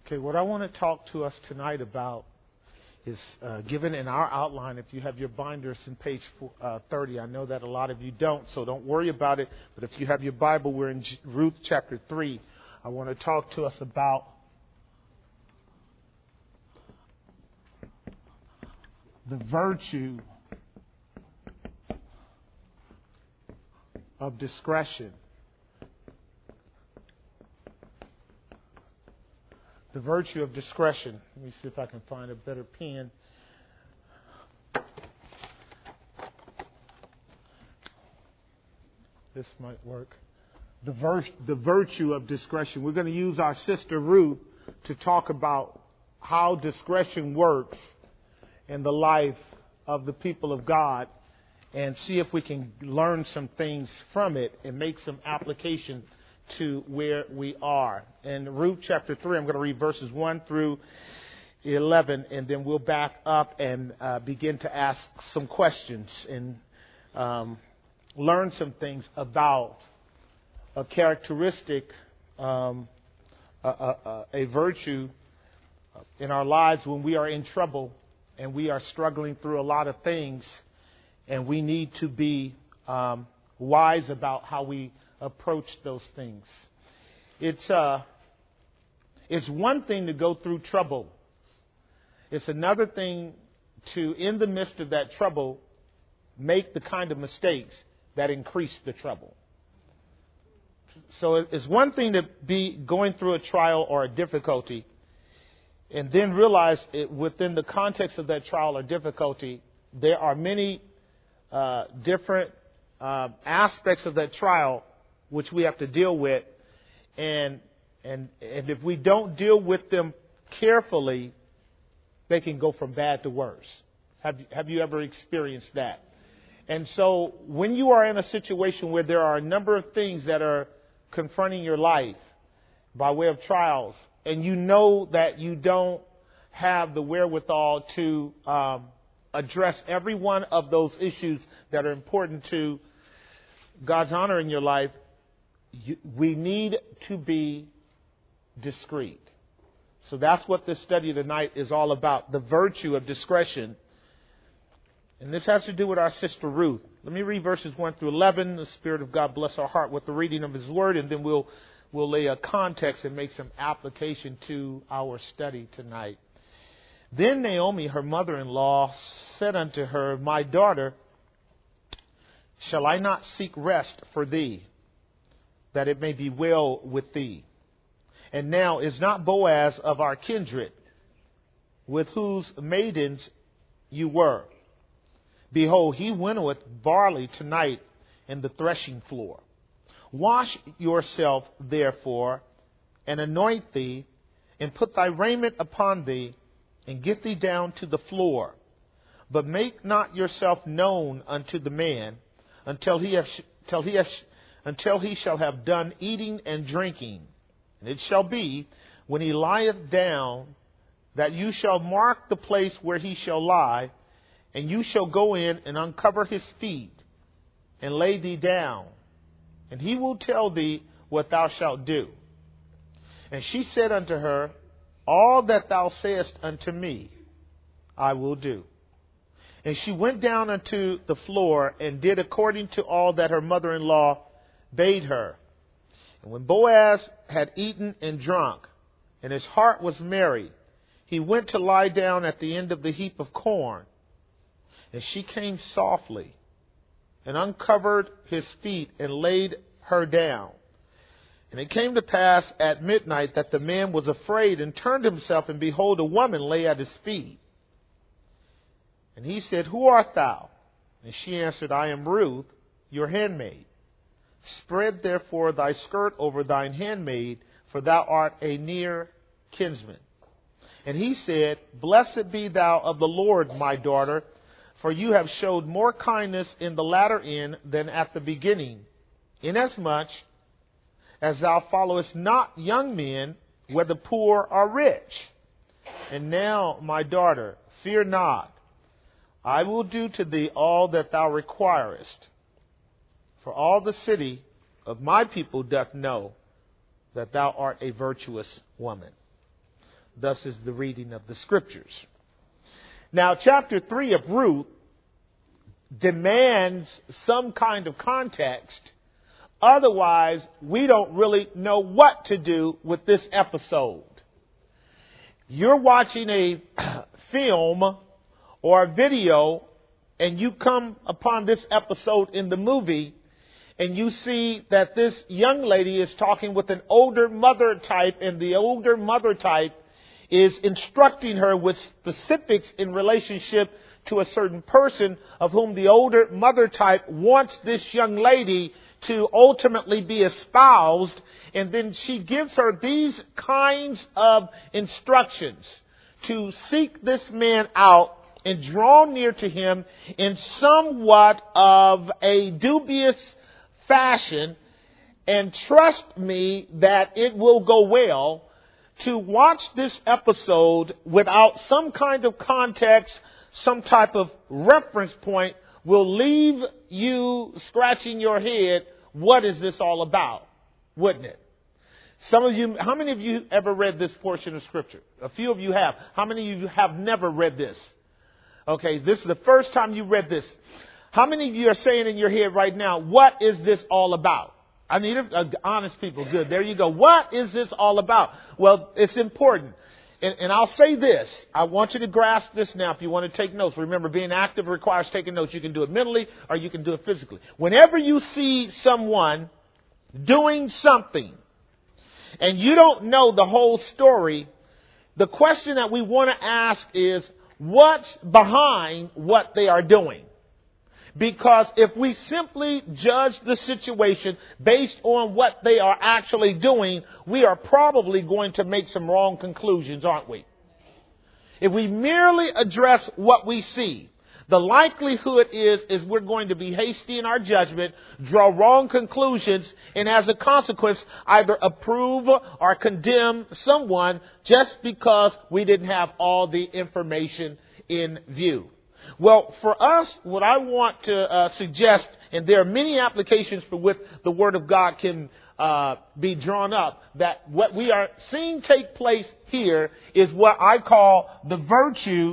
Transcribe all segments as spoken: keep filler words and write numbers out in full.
Okay, what I want to talk to us tonight about is uh, given in our outline. If you have your binders in page uh, thirty, I know that a lot of you don't, so don't worry about it. But if you have your Bible, we're in Ruth chapter three. I want to talk to us about the virtue of discretion. The virtue of discretion. Let me see if I can find a better pen. This might work. The, ver- the virtue of discretion. We're going to use our sister Ruth to talk about how discretion works in the life of the people of God and see if we can learn some things from it and make some application to where we are. In Ruth chapter three, I'm going to read verses one through eleven, and then we'll back up and uh, begin to ask some questions and um, learn some things about a characteristic, um, a, a, a virtue in our lives when we are in trouble and we are struggling through a lot of things, and we need to be um, wise about how we approach those things. It's uh, it's one thing to go through trouble. It's another thing to, in the midst of that trouble, make the kind of mistakes that increase the trouble. So it's one thing to be going through a trial or a difficulty and then realize it, within the context of that trial or difficulty, there are many uh, different uh, aspects of that trial which we have to deal with, and and and if we don't deal with them carefully, they can go from bad to worse. Have have you ever experienced that? And so when you are in a situation where there are a number of things that are confronting your life by way of trials, and you know that you don't have the wherewithal to um, address every one of those issues that are important to God's honor in your life, You, we need to be discreet. So that's what this study tonight is all about, the virtue of discretion. And this has to do with our sister Ruth. Let me read verses one through eleven. The Spirit of God bless our heart with the reading of His Word, and then we'll we'll lay a context and make some application to our study tonight. Then Naomi, her mother-in-law, said unto her, My daughter, shall I not seek rest for thee, that it may be well with thee? And now is not Boaz of our kindred, with whose maidens you were? Behold, he winnoweth barley tonight in the threshing floor. Wash yourself, therefore, and anoint thee, and put thy raiment upon thee, and get thee down to the floor. But make not yourself known unto the man, until he have, till he have until he shall have done eating and drinking. And it shall be, when he lieth down, that you shall mark the place where he shall lie, and you shall go in and uncover his feet, and lay thee down, and he will tell thee what thou shalt do. And she said unto her, All that thou sayest unto me, I will do. And she went down unto the floor, and did according to all that her mother-in-law bade her. And when Boaz had eaten and drunk, and his heart was merry, he went to lie down at the end of the heap of corn. And she came softly, and uncovered his feet, and laid her down. And it came to pass at midnight that the man was afraid, and turned himself, and behold, a woman lay at his feet. And he said, Who art thou? And she answered, I am Ruth, your handmaid. Spread therefore thy skirt over thine handmaid, for thou art a near kinsman. And he said, Blessed be thou of the Lord, my daughter, for you have showed more kindness in the latter end than at the beginning, inasmuch as thou followest not young men, whether poor or rich. And now, my daughter, fear not. I will do to thee all that thou requirest. For all the city of my people doth know that thou art a virtuous woman. Thus is the reading of the scriptures. Now, chapter three of Ruth demands some kind of context. Otherwise, we don't really know what to do with this episode. You're watching a film or a video and you come upon this episode in the movie and you see that this young lady is talking with an older mother type, and the older mother type is instructing her with specifics in relationship to a certain person of whom the older mother type wants this young lady to ultimately be espoused. And then she gives her these kinds of instructions to seek this man out and draw near to him in somewhat of a dubious fashion, and trust me that it will go well. To watch this episode without some kind of context, some type of reference point, will leave you scratching your head. What is this all about? Wouldn't it? Some of you, how many of you ever read this portion of scripture? A few of you have. How many of you have never read this? Okay, this is the first time you read this. How many of you are saying in your head right now, what is this all about? I need a, a, honest people. Good. There you go. What is this all about? Well, it's important. And, and I'll say this. I want you to grasp this now if you want to take notes. Remember, being active requires taking notes. You can do it mentally or you can do it physically. Whenever you see someone doing something and you don't know the whole story, the question that we want to ask is, what's behind what they are doing? Because if we simply judge the situation based on what they are actually doing, we are probably going to make some wrong conclusions, aren't we? If we merely address what we see, the likelihood is, is we're going to be hasty in our judgment, draw wrong conclusions, and as a consequence, either approve or condemn someone just because we didn't have all the information in view. Well, for us, what I want to uh, suggest, and there are many applications for which the Word of God can uh, be drawn up, that what we are seeing take place here is what I call the virtue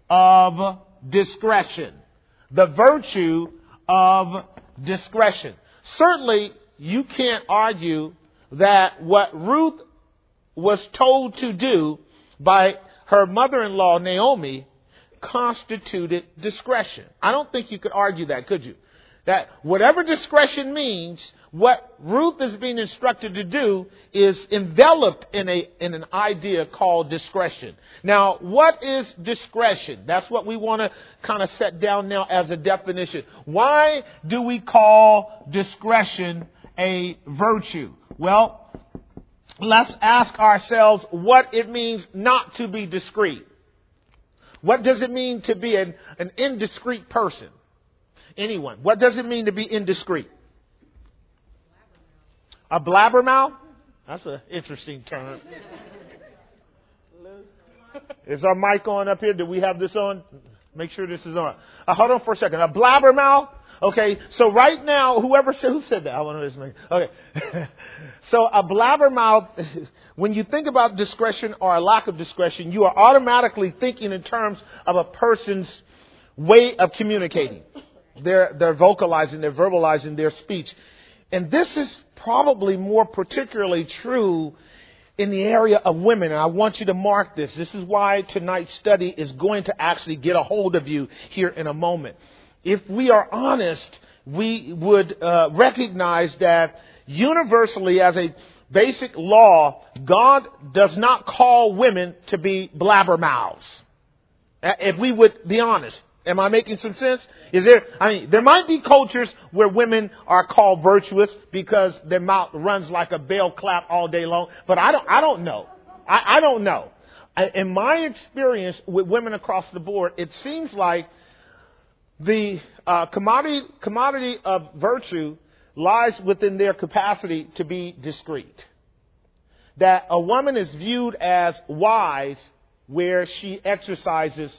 of discretion. The virtue of discretion. Certainly, you can't argue that what Ruth was told to do by her mother-in-law, Naomi, constituted discretion. I don't think you could argue that, could you? That whatever discretion means, what Ruth is being instructed to do is enveloped in a in an idea called discretion. Now, what is discretion? That's what we want to kind of set down now as a definition. Why do we call discretion a virtue? Well, let's ask ourselves what it means not to be discreet. What does it mean to be an, an indiscreet person? Anyone. What does it mean to be indiscreet? A blabbermouth? That's an interesting term. Is our mic on up here? Do we have this on? Make sure this is on. Uh, hold on for a second. A blabbermouth? Okay, so right now, whoever said, who said that? I want to know this. Okay. So a blabbermouth, when you think about discretion or a lack of discretion, you are automatically thinking in terms of a person's way of communicating. They're, they're vocalizing, they're verbalizing their speech. And this is probably more particularly true in the area of women. And I want you to mark this. This is why tonight's study is going to actually get a hold of you here in a moment. If we are honest, we would uh, recognize that universally as a basic law, God does not call women to be blabbermouths. If we would be honest. Am I making some sense? Is there, I mean, there might be cultures where women are called virtuous because their mouth runs like a bell clap all day long. But I don't, I don't know. I, I don't know. I, in my experience with women across the board, it seems like the uh, commodity, commodity of virtue lies within their capacity to be discreet. That a woman is viewed as wise where she exercises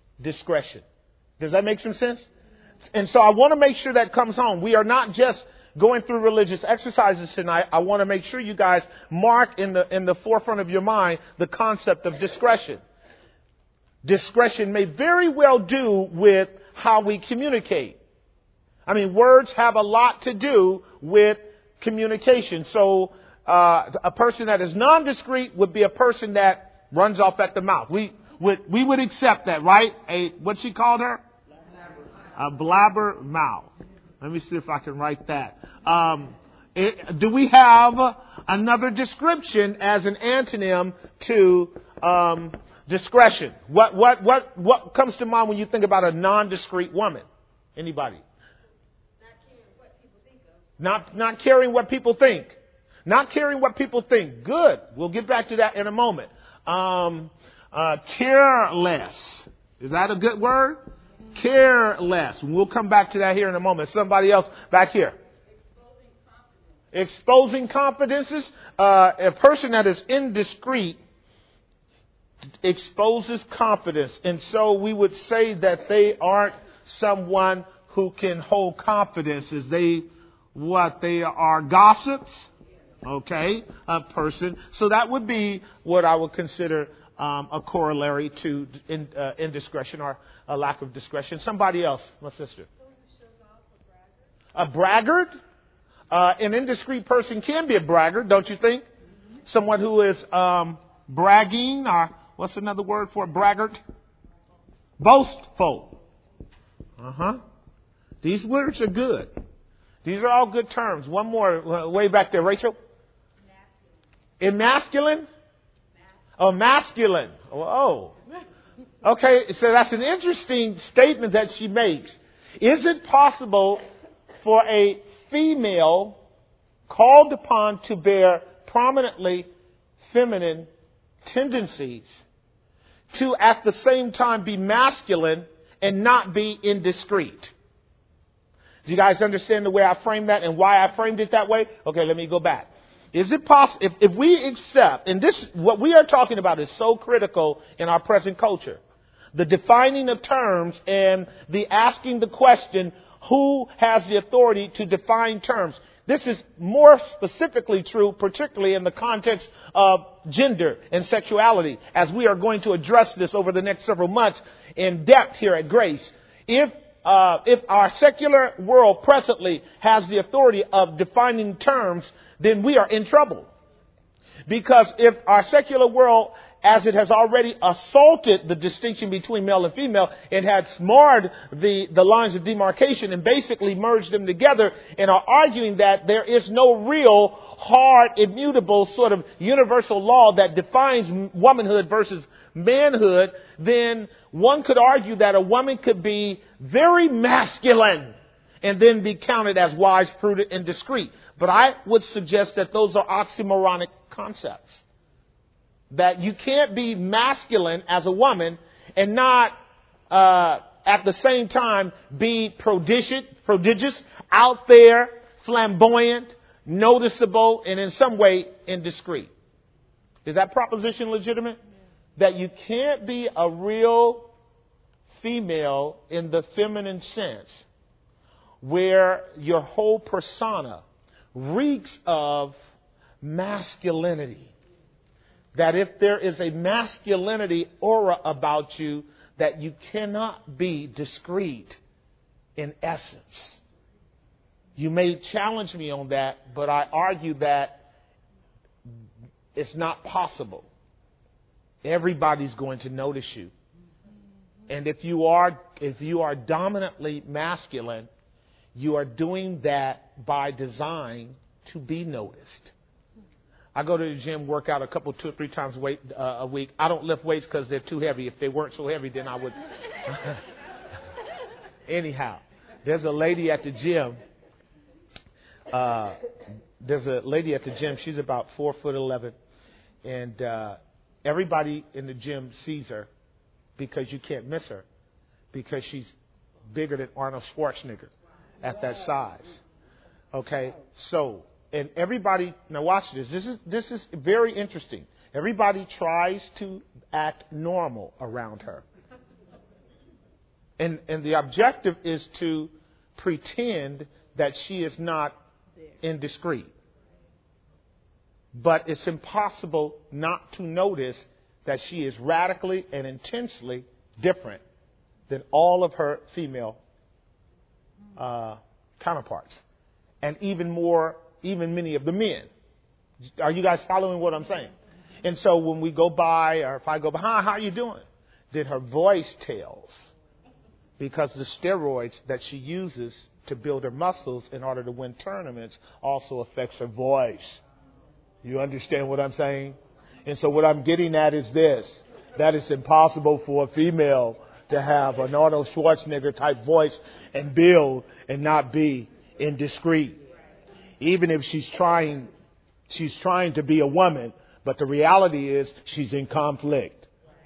discretion. Does that make some sense? And so I want to make sure that comes home. We are not just going through religious exercises tonight, I want to make sure you guys mark in the in the forefront of your mind the concept of discretion. Discretion may very well do with how we communicate. I mean, words have a lot to do with communication. So uh, a person that is non-discreet would be a person that runs off at the mouth. We would we would accept that, right? A what she called her? A blabber mouth. Let me see if I can write that. Um, it, do we have another description as an antonym to um, discretion? What what what what comes to mind when you think about a non-discreet woman? Anybody? Not not caring what people think. Not caring what people think. Good. We'll get back to that in a moment. Um, uh, careless. Is that a good word? Careless. We'll come back to that here in a moment. Somebody else back here. Exposing confidences. Uh, a person that is indiscreet exposes confidence. And so we would say that they aren't someone who can hold confidence. As they, what, they are gossips. Okay, a person. So that would be what I would consider um, a corollary to in, uh, indiscretion or a lack of discretion. Somebody else, my sister. A braggart? Uh, an indiscreet person can be a braggart, don't you think? Someone who is um, bragging, or what's another word for a braggart? Boastful. Uh-huh. These words are good. These are all good terms. One more, uh, way back there, Rachel. Emasculine? Oh, masculine. Oh. Okay, so that's an interesting statement that she makes. Is it possible for a female called upon to bear prominently feminine tendencies to at the same time be masculine and not be indiscreet? Do you guys understand the way I framed that and why I framed it that way? Okay, let me go back. Is it possible, if, if we accept, and this, what we are talking about is so critical in our present culture, the defining of terms and the asking the question, who has the authority to define terms? This is more specifically true, particularly in the context of gender and sexuality, as we are going to address this over the next several months in depth here at Grace. If uh, if our secular world presently has the authority of defining terms, then we are in trouble. Because if our secular world, as it has already assaulted the distinction between male and female, it had marred the, the lines of demarcation and basically merged them together and are arguing that there is no real, hard, immutable sort of universal law that defines womanhood versus manhood, then one could argue that a woman could be very masculine and then be counted as wise, prudent, and discreet. But I would suggest that those are oxymoronic concepts. That you can't be masculine as a woman and not uh, at the same time be prodigious, prodigious, out there, flamboyant, noticeable, and in some way indiscreet. Is that proposition legitimate? That you can't be a real female in the feminine sense, where your whole persona reeks of masculinity. That if there is a masculinity aura about you, that you cannot be discreet in essence. You may challenge me on that, but I argue that it's not possible. Everybody's going to notice you. And if you are, if you are dominantly masculine, you are doing that by design to be noticed. I go to the gym, work out a couple, two or three times weight, uh, a week. I don't lift weights because they're too heavy. If they weren't so heavy, then I would. Anyhow, there's a lady at the gym. Uh, there's a lady at the gym. She's about four foot eleven, and uh, everybody in the gym sees her because you can't miss her because she's bigger than Arnold Schwarzenegger at that size. Okay, so. And everybody, now watch this. This is this is very interesting. Everybody tries to act normal around her. And and the objective is to pretend that she is not indiscreet. But it's impossible not to notice that she is radically and intensely different than all of her female uh, counterparts. And even more, even many of the men. Are you guys following what I'm saying? And so when we go by, or if I go by, hi, how are you doing? Then her voice tells. Because the steroids that she uses to build her muscles in order to win tournaments also affects her voice. You understand what I'm saying? And so what I'm getting at is this, that it's impossible for a female to have an Arnold Schwarzenegger type voice and build and not be indiscreet. Even if she's trying, she's trying to be a woman, but the reality is she's in conflict.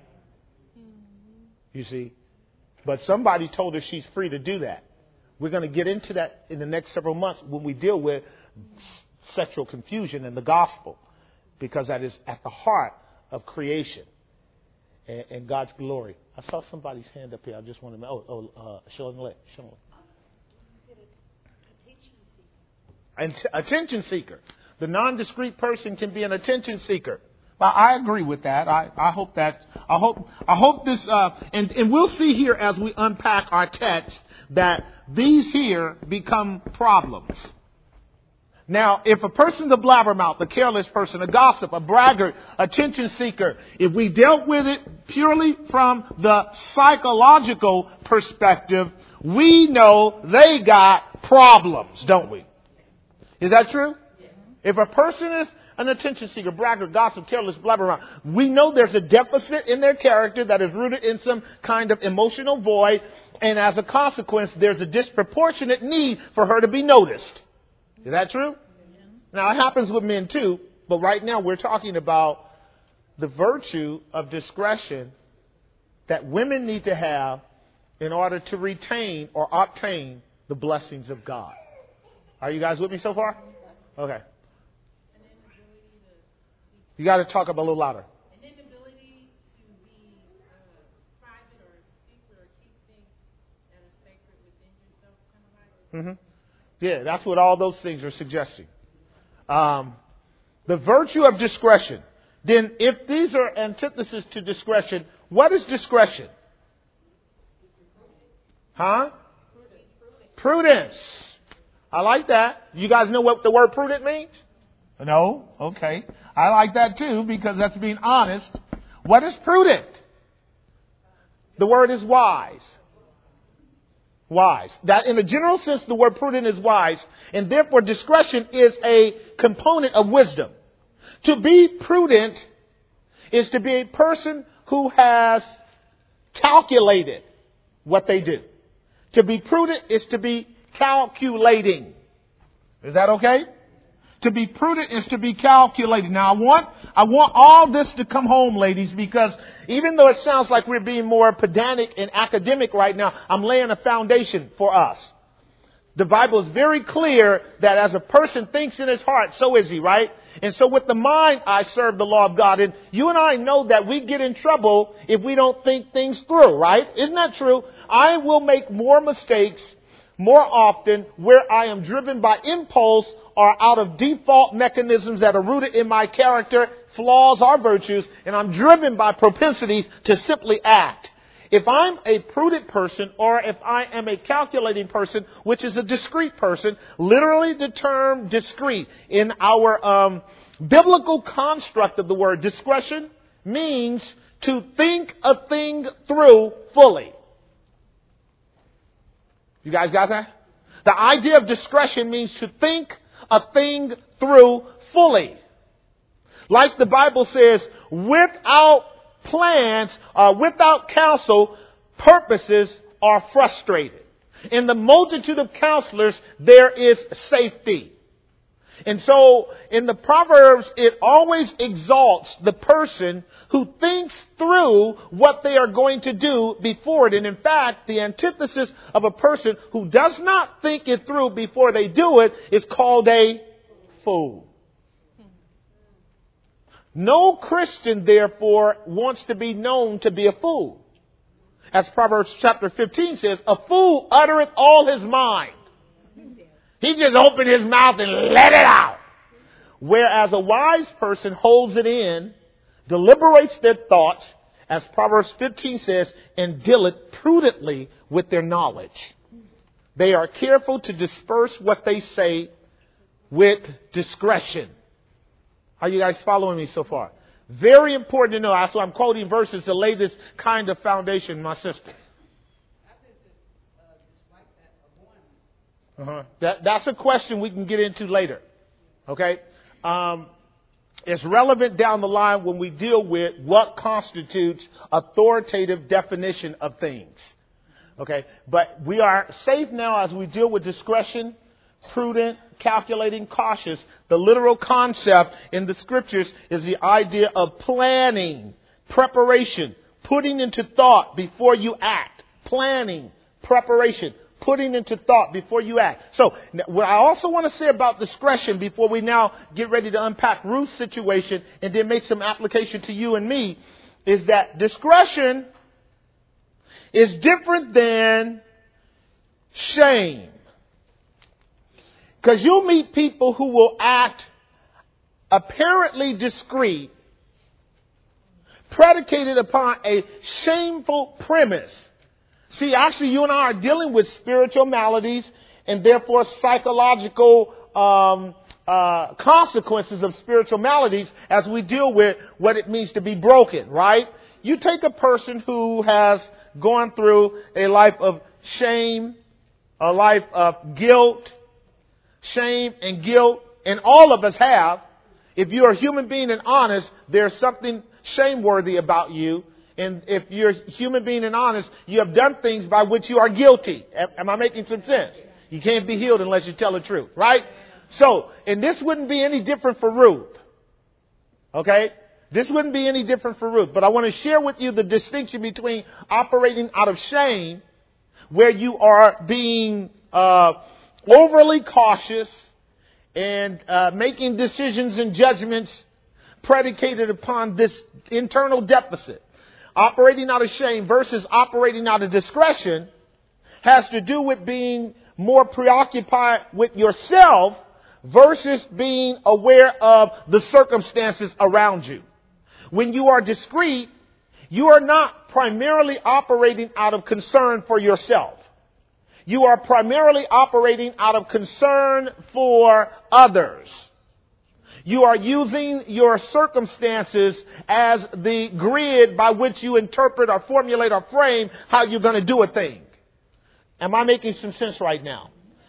You see? But somebody told her she's free to do that. We're going to get into that in the next several months when we deal with sexual confusion in the gospel, because that is at the heart of creation and, and God's glory. I saw somebody's hand up here. I just want to know. Oh, oh uh, Sean Lee. Sean Lee. An attention seeker. The non-discreet person can be an attention seeker. Well, I agree with that. I, I hope that, I hope, I hope this, uh, and, and we'll see here as we unpack our text that these here become problems. Now, if a person's a blabbermouth, a careless person, a gossip, a braggart, attention seeker, if we dealt with it purely from the psychological perspective, we know they got problems, don't we? Is that true? If a person is an attention seeker, braggart, gossip, careless, blabbermouth, we know there's a deficit in their character that is rooted in some kind of emotional void, and as a consequence, there's a disproportionate need for her to be noticed. Is that true? Now, it happens with men too, but right now we're talking about the virtue of discretion that women need to have in order to retain or obtain the blessings of God. Are you guys with me so far? Okay. You got to talk up a little louder. And then the ability to be uh, private or secret or keep things that are sacred within yourself, kind of like. Mm-hmm. Yeah, that's what all those things are suggesting. Um, the virtue of discretion. Then if these are antithesis to discretion, what is discretion? Huh? Prudence. I like that. You guys know what the word prudent means? No? Okay. I like that too because that's being honest. What is prudent? The word is wise. Wise. That in a general sense, the word prudent is wise, and therefore discretion is a component of wisdom. To be prudent is to be a person who has calculated what they do. To be prudent is to be calculating. Is that okay? To be prudent is to be calculating. Now, I want, I want all this to come home, ladies, because even though it sounds like we're being more pedantic and academic right now, I'm laying a foundation for us. The Bible is very clear that as a person thinks in his heart, so is he, right? And so with the mind, I serve the law of God. And you and I know that we get in trouble if we don't think things through, right? Isn't that true? I will make more mistakes more often where I am driven by impulse or out of default mechanisms that are rooted in my character, flaws or virtues, and I'm driven by propensities to simply act. If I'm a prudent person or if I am a calculating person, which is a discreet person, literally the term discreet in our um, biblical construct of the word discretion means to think a thing through fully. You guys got that? The idea of discretion means to think a thing through fully. Like the Bible says, without plans, uh, without counsel, purposes are frustrated. In the multitude of counselors, there is safety. And so in the Proverbs, it always exalts the person who thinks through what they are going to do before it. And in fact, the antithesis of a person who does not think it through before they do it is called a fool. No Christian, therefore, wants to be known to be a fool. As Proverbs chapter fifteen says, a fool uttereth all his mind. He just opened his mouth and let it out. Whereas a wise person holds it in, deliberates their thoughts, as Proverbs fifteen says, and deal it prudently with their knowledge. They are careful to disperse what they say with discretion. Are you guys following me so far? Very important to know. That's why I'm quoting verses to lay this kind of foundation, my sister. Uh-huh. That, that's a question we can get into later. Okay? Um, it's relevant down the line when we deal with what constitutes authoritative definition of things. Okay? But we are safe now as we deal with discretion, prudent, calculating, cautious. The literal concept in the scriptures is the idea of planning, preparation, putting into thought before you act. Planning, preparation, putting into thought before you act. So what I also want to say about discretion before we now get ready to unpack Ruth's situation and then make some application to you and me is that discretion is different than shame. Because you'll meet people who will act apparently discreet, predicated upon a shameful premise. See, actually, you and I are dealing with spiritual maladies and therefore psychological um, uh, consequences of spiritual maladies as we deal with what it means to be broken, right? You take a person who has gone through a life of shame, a life of guilt, shame and guilt, and all of us have. If you're a human being and honest, there's something shameworthy about you. And if you're a human being and honest, you have done things by which you are guilty. Am I making some sense? You can't be healed unless you tell the truth, right? So, and this wouldn't be any different for Ruth. Okay? This wouldn't be any different for Ruth. But I want to share with you the distinction between operating out of shame, where you are being uh, overly cautious and uh, making decisions and judgments predicated upon this internal deficit. Operating out of shame versus operating out of discretion has to do with being more preoccupied with yourself versus being aware of the circumstances around you. When you are discreet, you are not primarily operating out of concern for yourself. You are primarily operating out of concern for others. You are using your circumstances as the grid by which you interpret or formulate or frame how you're going to do a thing. Am I making some sense right now?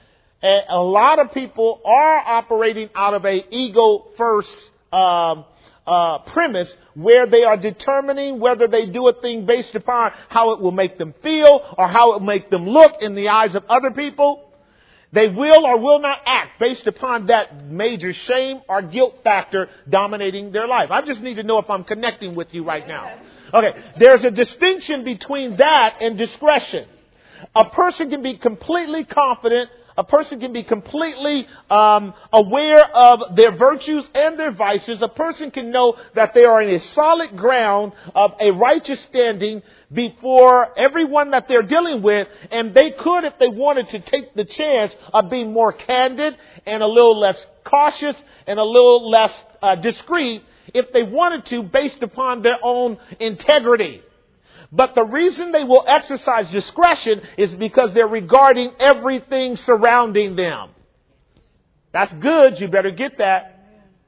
A lot of people are operating out of a ego first um, uh, premise where they are determining whether they do a thing based upon how it will make them feel or how it will make them look in the eyes of other people. They will or will not act based upon that major shame or guilt factor dominating their life. I just need to know if I'm connecting with you right now. Okay, there's a distinction between that and discretion. A person can be completely confident. A person can be completely um, aware of their virtues and their vices. A person can know that they are in a solid ground of a righteous standing before everyone that they're dealing with. And they could, if they wanted to, take the chance of being more candid and a little less cautious and a little less uh, discreet if they wanted to, based upon their own integrity. But the reason they will exercise discretion is because they're regarding everything surrounding them. That's good. You better get that.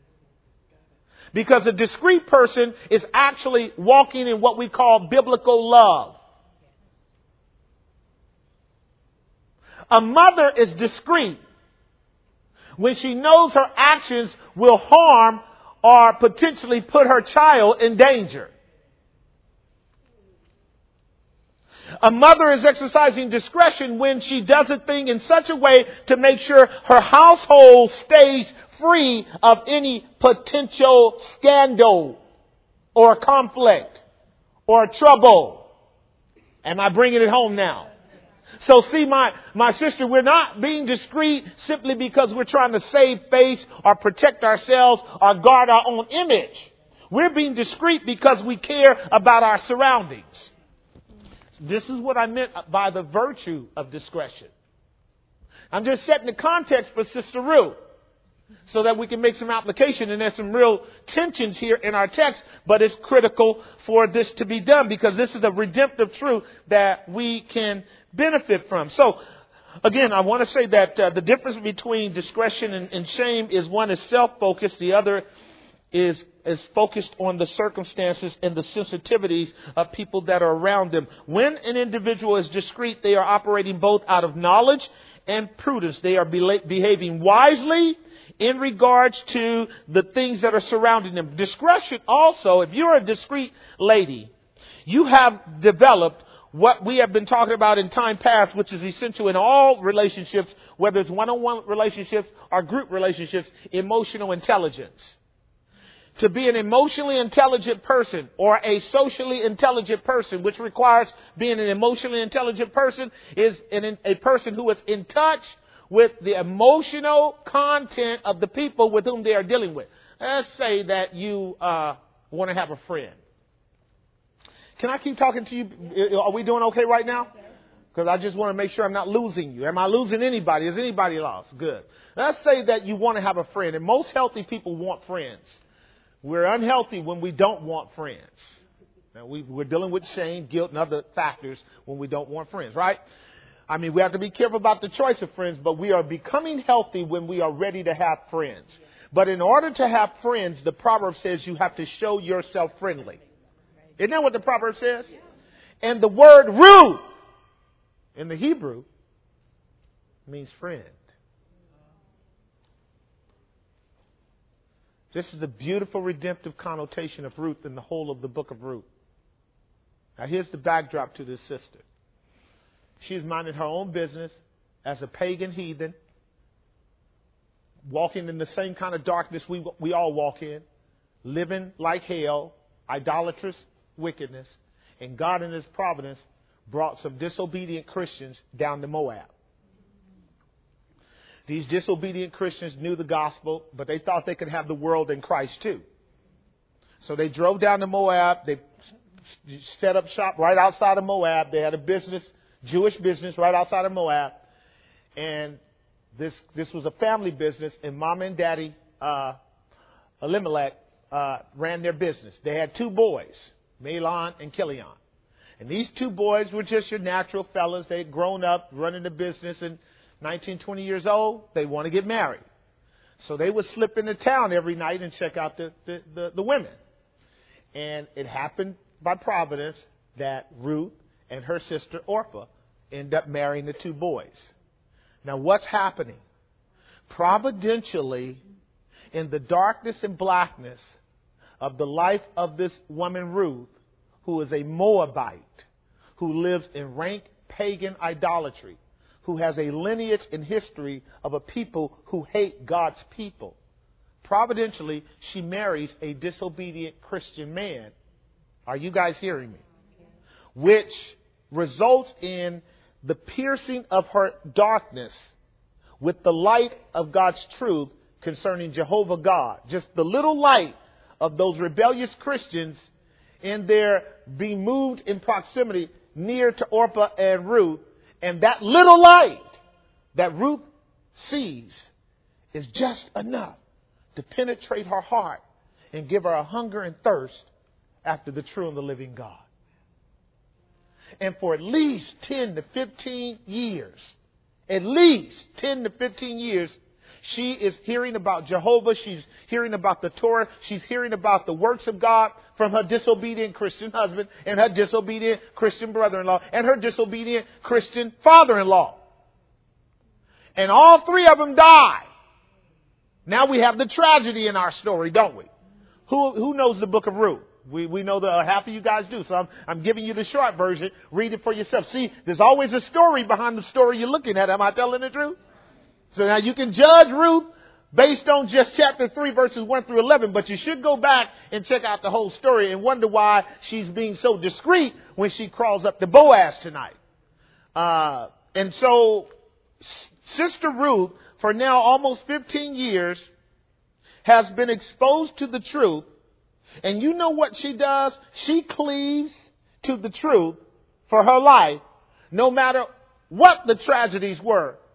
Because a discreet person is actually walking in what we call biblical love. A mother is discreet when she knows her actions will harm or potentially put her child in danger. A mother is exercising discretion when she does a thing in such a way to make sure her household stays free of any potential scandal or conflict or trouble. Am I bringing it home now? So see, my, my sister, we're not being discreet simply because we're trying to save face or protect ourselves or guard our own image. We're being discreet because we care about our surroundings. This is what I meant by the virtue of discretion. I'm just setting the context for Sister Ruth so that we can make some application. And there's some real tensions here in our text, but it's critical for this to be done because this is a redemptive truth that we can benefit from. So, again, I want to say that uh, the difference between discretion and, and shame is one is self-focused, the other is is focused on the circumstances and the sensitivities of people that are around them. When an individual is discreet, they are operating both out of knowledge and prudence. They are be- behaving wisely in regards to the things that are surrounding them. Discretion also, if you're a discreet lady, you have developed what we have been talking about in time past, which is essential in all relationships, whether it's one-on-one relationships or group relationships, emotional intelligence. To be an emotionally intelligent person or a socially intelligent person, which requires being an emotionally intelligent person, is an, a person who is in touch with the emotional content of the people with whom they are dealing with. Let's say that you uh, want to have a friend. Can I keep talking to you? Are we doing okay right now? Because I just want to make sure I'm not losing you. Am I losing anybody? Is anybody lost? Good. Let's say that you want to have a friend, and most healthy people want friends. We're unhealthy when we don't want friends. Now, we, we're dealing with shame, guilt, and other factors when we don't want friends, right? I mean, we have to be careful about the choice of friends, but we are becoming healthy when we are ready to have friends. But in order to have friends, the proverb says you have to show yourself friendly. Isn't that what the proverb says? And the word rude in the Hebrew means friend. This is the beautiful redemptive connotation of Ruth in the whole of the book of Ruth. Now here's the backdrop to this sister. She's minding her own business as a pagan heathen, walking in the same kind of darkness we, we all walk in, living like hell, idolatrous wickedness, and God in His providence brought some disobedient Christians down to Moab. These disobedient Christians knew the gospel, but they thought they could have the world in Christ too. So they drove down to Moab. They set up shop right outside of Moab. They had a business, Jewish business, right outside of Moab. And this this was a family business, and Mama and Daddy uh, Elimelech uh, ran their business. They had two boys, Mahlon and Chilion. And these two boys were just your natural fellas. They had grown up running the business, and nineteen, twenty years old, they want to get married. So they would slip into town every night and check out the, the, the, the women. And it happened by providence that Ruth and her sister Orpah end up marrying the two boys. Now what's happening? Providentially, in the darkness and blackness of the life of this woman Ruth, who is a Moabite, who lives in rank pagan idolatry, who has a lineage and history of a people who hate God's people. Providentially, she marries a disobedient Christian man. Are you guys hearing me? Which results in the piercing of her darkness with the light of God's truth concerning Jehovah God. Just the little light of those rebellious Christians in their being moved in proximity near to Orpah and Ruth. And that little light that Ruth sees is just enough to penetrate her heart and give her a hunger and thirst after the true and the living God. And for at least ten to fifteen years, at least ten to fifteen years, she is hearing about Jehovah. She's hearing about the Torah. She's hearing about the works of God from her disobedient Christian husband and her disobedient Christian brother-in-law and her disobedient Christian father-in-law. And all three of them die. Now we have the tragedy in our story, don't we? Who, who knows the book of Ruth? We, we know that uh, half of you guys do. So I'm, I'm giving you the short version. Read it for yourself. See, there's always a story behind the story you're looking at. Am I telling the truth? So now you can judge Ruth based on just chapter three, verses one through eleven, but you should go back and check out the whole story and wonder why she's being so discreet when she crawls up to Boaz tonight. Uh, and so Sister Ruth, for now almost fifteen years, has been exposed to the truth. And you know what she does? She cleaves to the truth for her life, no matter what the tragedies were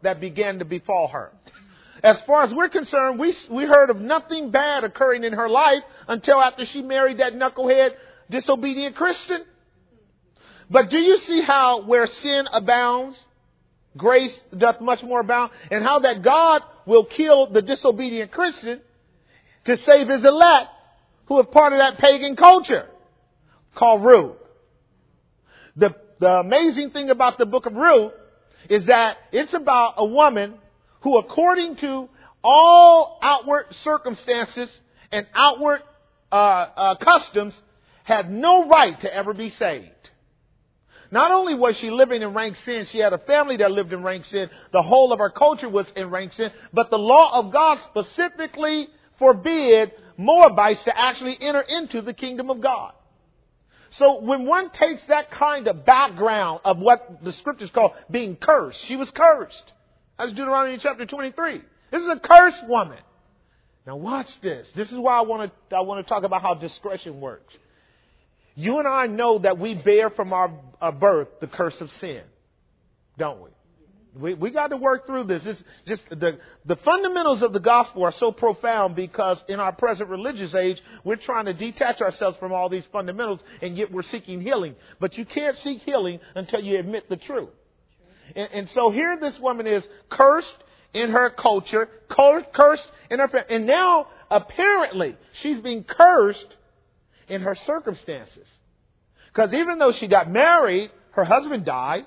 that began to befall her. As far as we're concerned, we, we heard of nothing bad occurring in her life until after she married that knucklehead, disobedient Christian. But do you see how where sin abounds, grace doth much more abound, and how that God will kill the disobedient Christian to save his elect who are part of that pagan culture called Ruth. The, the amazing thing about the book of Ruth is that it's about a woman who, according to all outward circumstances and outward uh, uh, customs, had no right to ever be saved. Not only was she living in rank sin, she had a family that lived in rank sin. The whole of her culture was in rank sin. But the law of God specifically forbid Moabites to actually enter into the kingdom of God. So when one takes that kind of background of what the scriptures call being cursed, she was cursed. That's Deuteronomy chapter twenty-three. This is a cursed woman. Now watch this. This is why I want to I want to talk about how discretion works. You and I know that we bear from our, our birth the curse of sin, don't we? We we got to work through this. It's just the the fundamentals of the gospel are so profound because in our present religious age, we're trying to detach ourselves from all these fundamentals, and yet we're seeking healing. But you can't seek healing until you admit the truth. And, and so here this woman is cursed in her culture, cursed in her family, and now apparently she's being cursed in her circumstances. Because even though she got married, her husband died.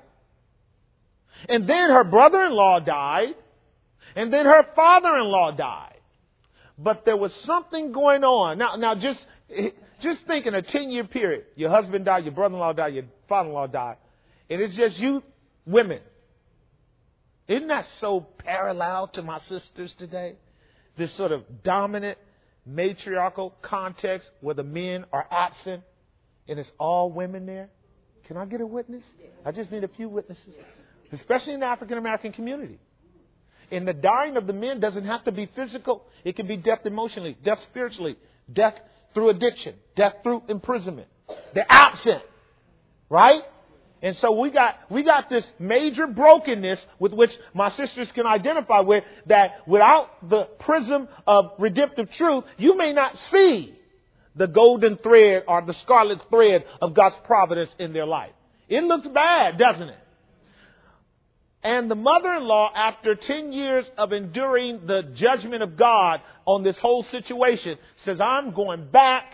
And then her brother-in-law died. And then her father-in-law died. But there was something going on. Now, now just, just think in a ten-year period. Your husband died, your brother-in-law died, your father-in-law died. And it's just you women. Isn't that so parallel to my sisters today? This sort of dominant, matriarchal context where the men are absent and it's all women there. Can I get a witness? I just need a few witnesses. Especially in the African American community. And the dying of the men doesn't have to be physical. It can be death emotionally, death spiritually, death through addiction, death through imprisonment. They're absent. Right? And so we got we got this major brokenness with which my sisters can identify with, that without the prism of redemptive truth, you may not see the golden thread or the scarlet thread of God's providence in their life. It looks bad, doesn't it? And the mother-in-law, after ten years of enduring the judgment of God on this whole situation, says, I'm going back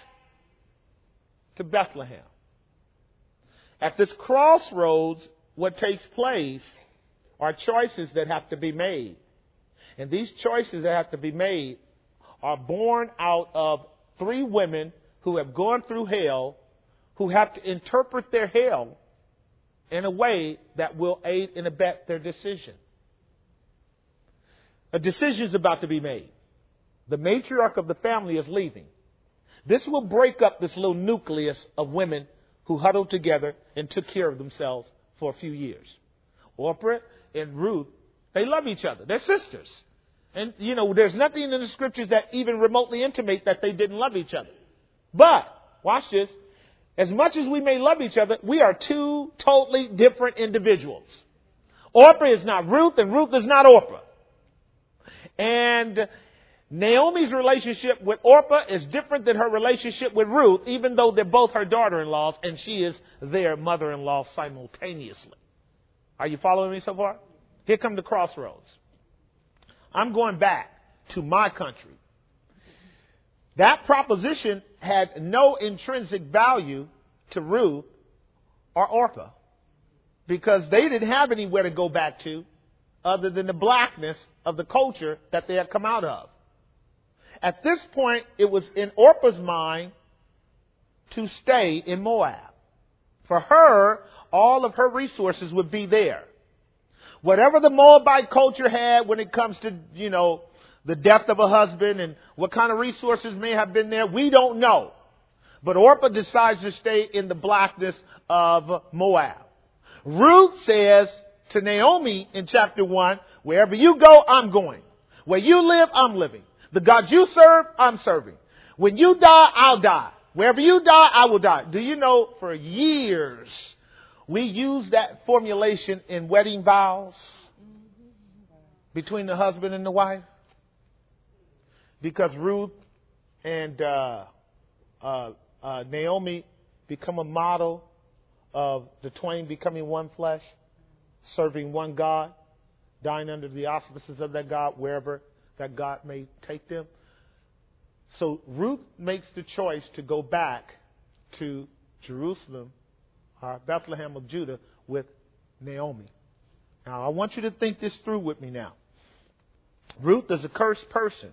to Bethlehem. At this crossroads, what takes place are choices that have to be made. And these choices that have to be made are born out of three women who have gone through hell, who have to interpret their hell in a way that will aid and abet their decision. A decision is about to be made. The matriarch of the family is leaving. This will break up this little nucleus of women who huddled together and took care of themselves for a few years. Orpah and Ruth, they love each other. They're sisters. And, you know, there's nothing in the scriptures that even remotely intimate that they didn't love each other. But, watch this, as much as we may love each other, we are two totally different individuals. Orpah is not Ruth, and Ruth is not Orpah. And Naomi's relationship with Orpah is different than her relationship with Ruth, even though they're both her daughter-in-laws, and she is their mother-in-law simultaneously. Are you following me so far? Here come the crossroads. I'm going back to my country. That proposition had no intrinsic value to Ruth or Orpah because they didn't have anywhere to go back to other than the blackness of the culture that they had come out of. At this point, it was in Orpah's mind to stay in Moab. For her, all of her resources would be there. Whatever the Moabite culture had when it comes to, you know, the death of a husband and what kind of resources may have been there, we don't know. But Orpah decides to stay in the blackness of Moab. Ruth says to Naomi in chapter one, wherever you go, I'm going. Where you live, I'm living. The God you serve, I'm serving. When you die, I'll die. Wherever you die, I will die. Do you know, for years, we use that formulation in wedding vows. between the husband and the wife? Because Ruth and uh, uh, uh, Naomi become a model of the twain becoming one flesh, serving one God, dying under the auspices of that God, wherever that God may take them. So Ruth makes the choice to go back to Jerusalem, or Bethlehem of Judah, with Naomi. Now, I want you to think this through with me now. Ruth is a cursed person.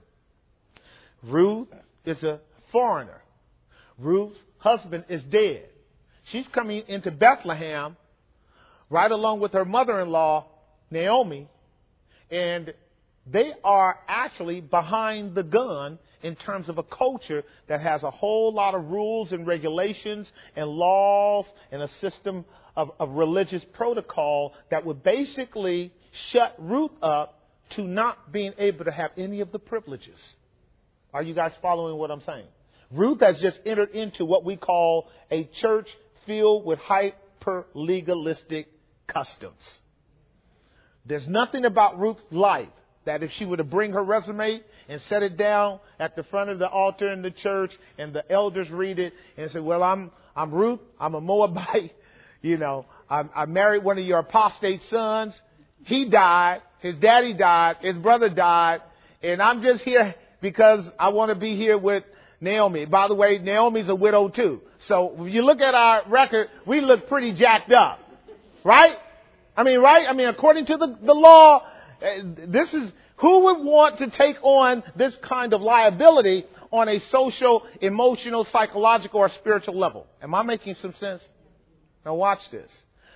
Ruth is a foreigner. Ruth's husband is dead. She's coming into Bethlehem right along with her mother-in-law, Naomi, and they are actually behind the gun in terms of a culture that has a whole lot of rules and regulations and laws and a system of, of religious protocol that would basically shut Ruth up to not being able to have any of the privileges. Are you guys following what I'm saying? Ruth has just entered into what we call a church filled with hyper-legalistic customs. There's nothing about Ruth's life that if she were to bring her resume and set it down at the front of the altar in the church and the elders read it and say, well, I'm I'm Ruth, I'm a Moabite, you know, I, I married one of your apostate sons. He died, his daddy died, his brother died, and I'm just here because I want to be here with Naomi. By the way, Naomi's a widow too. So if you look at our record, we look pretty jacked up, right? I mean, right? I mean, according to the, the law, this is, who would want to take on this kind of liability on a social, emotional, psychological, or spiritual level? Am I making some sense? Now watch this.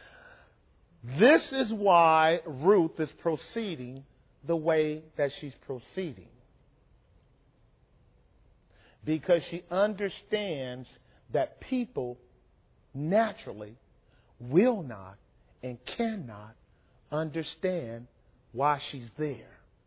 This is why Ruth is proceeding the way that she's proceeding. Because she understands that people naturally will not and cannot understand why she's there.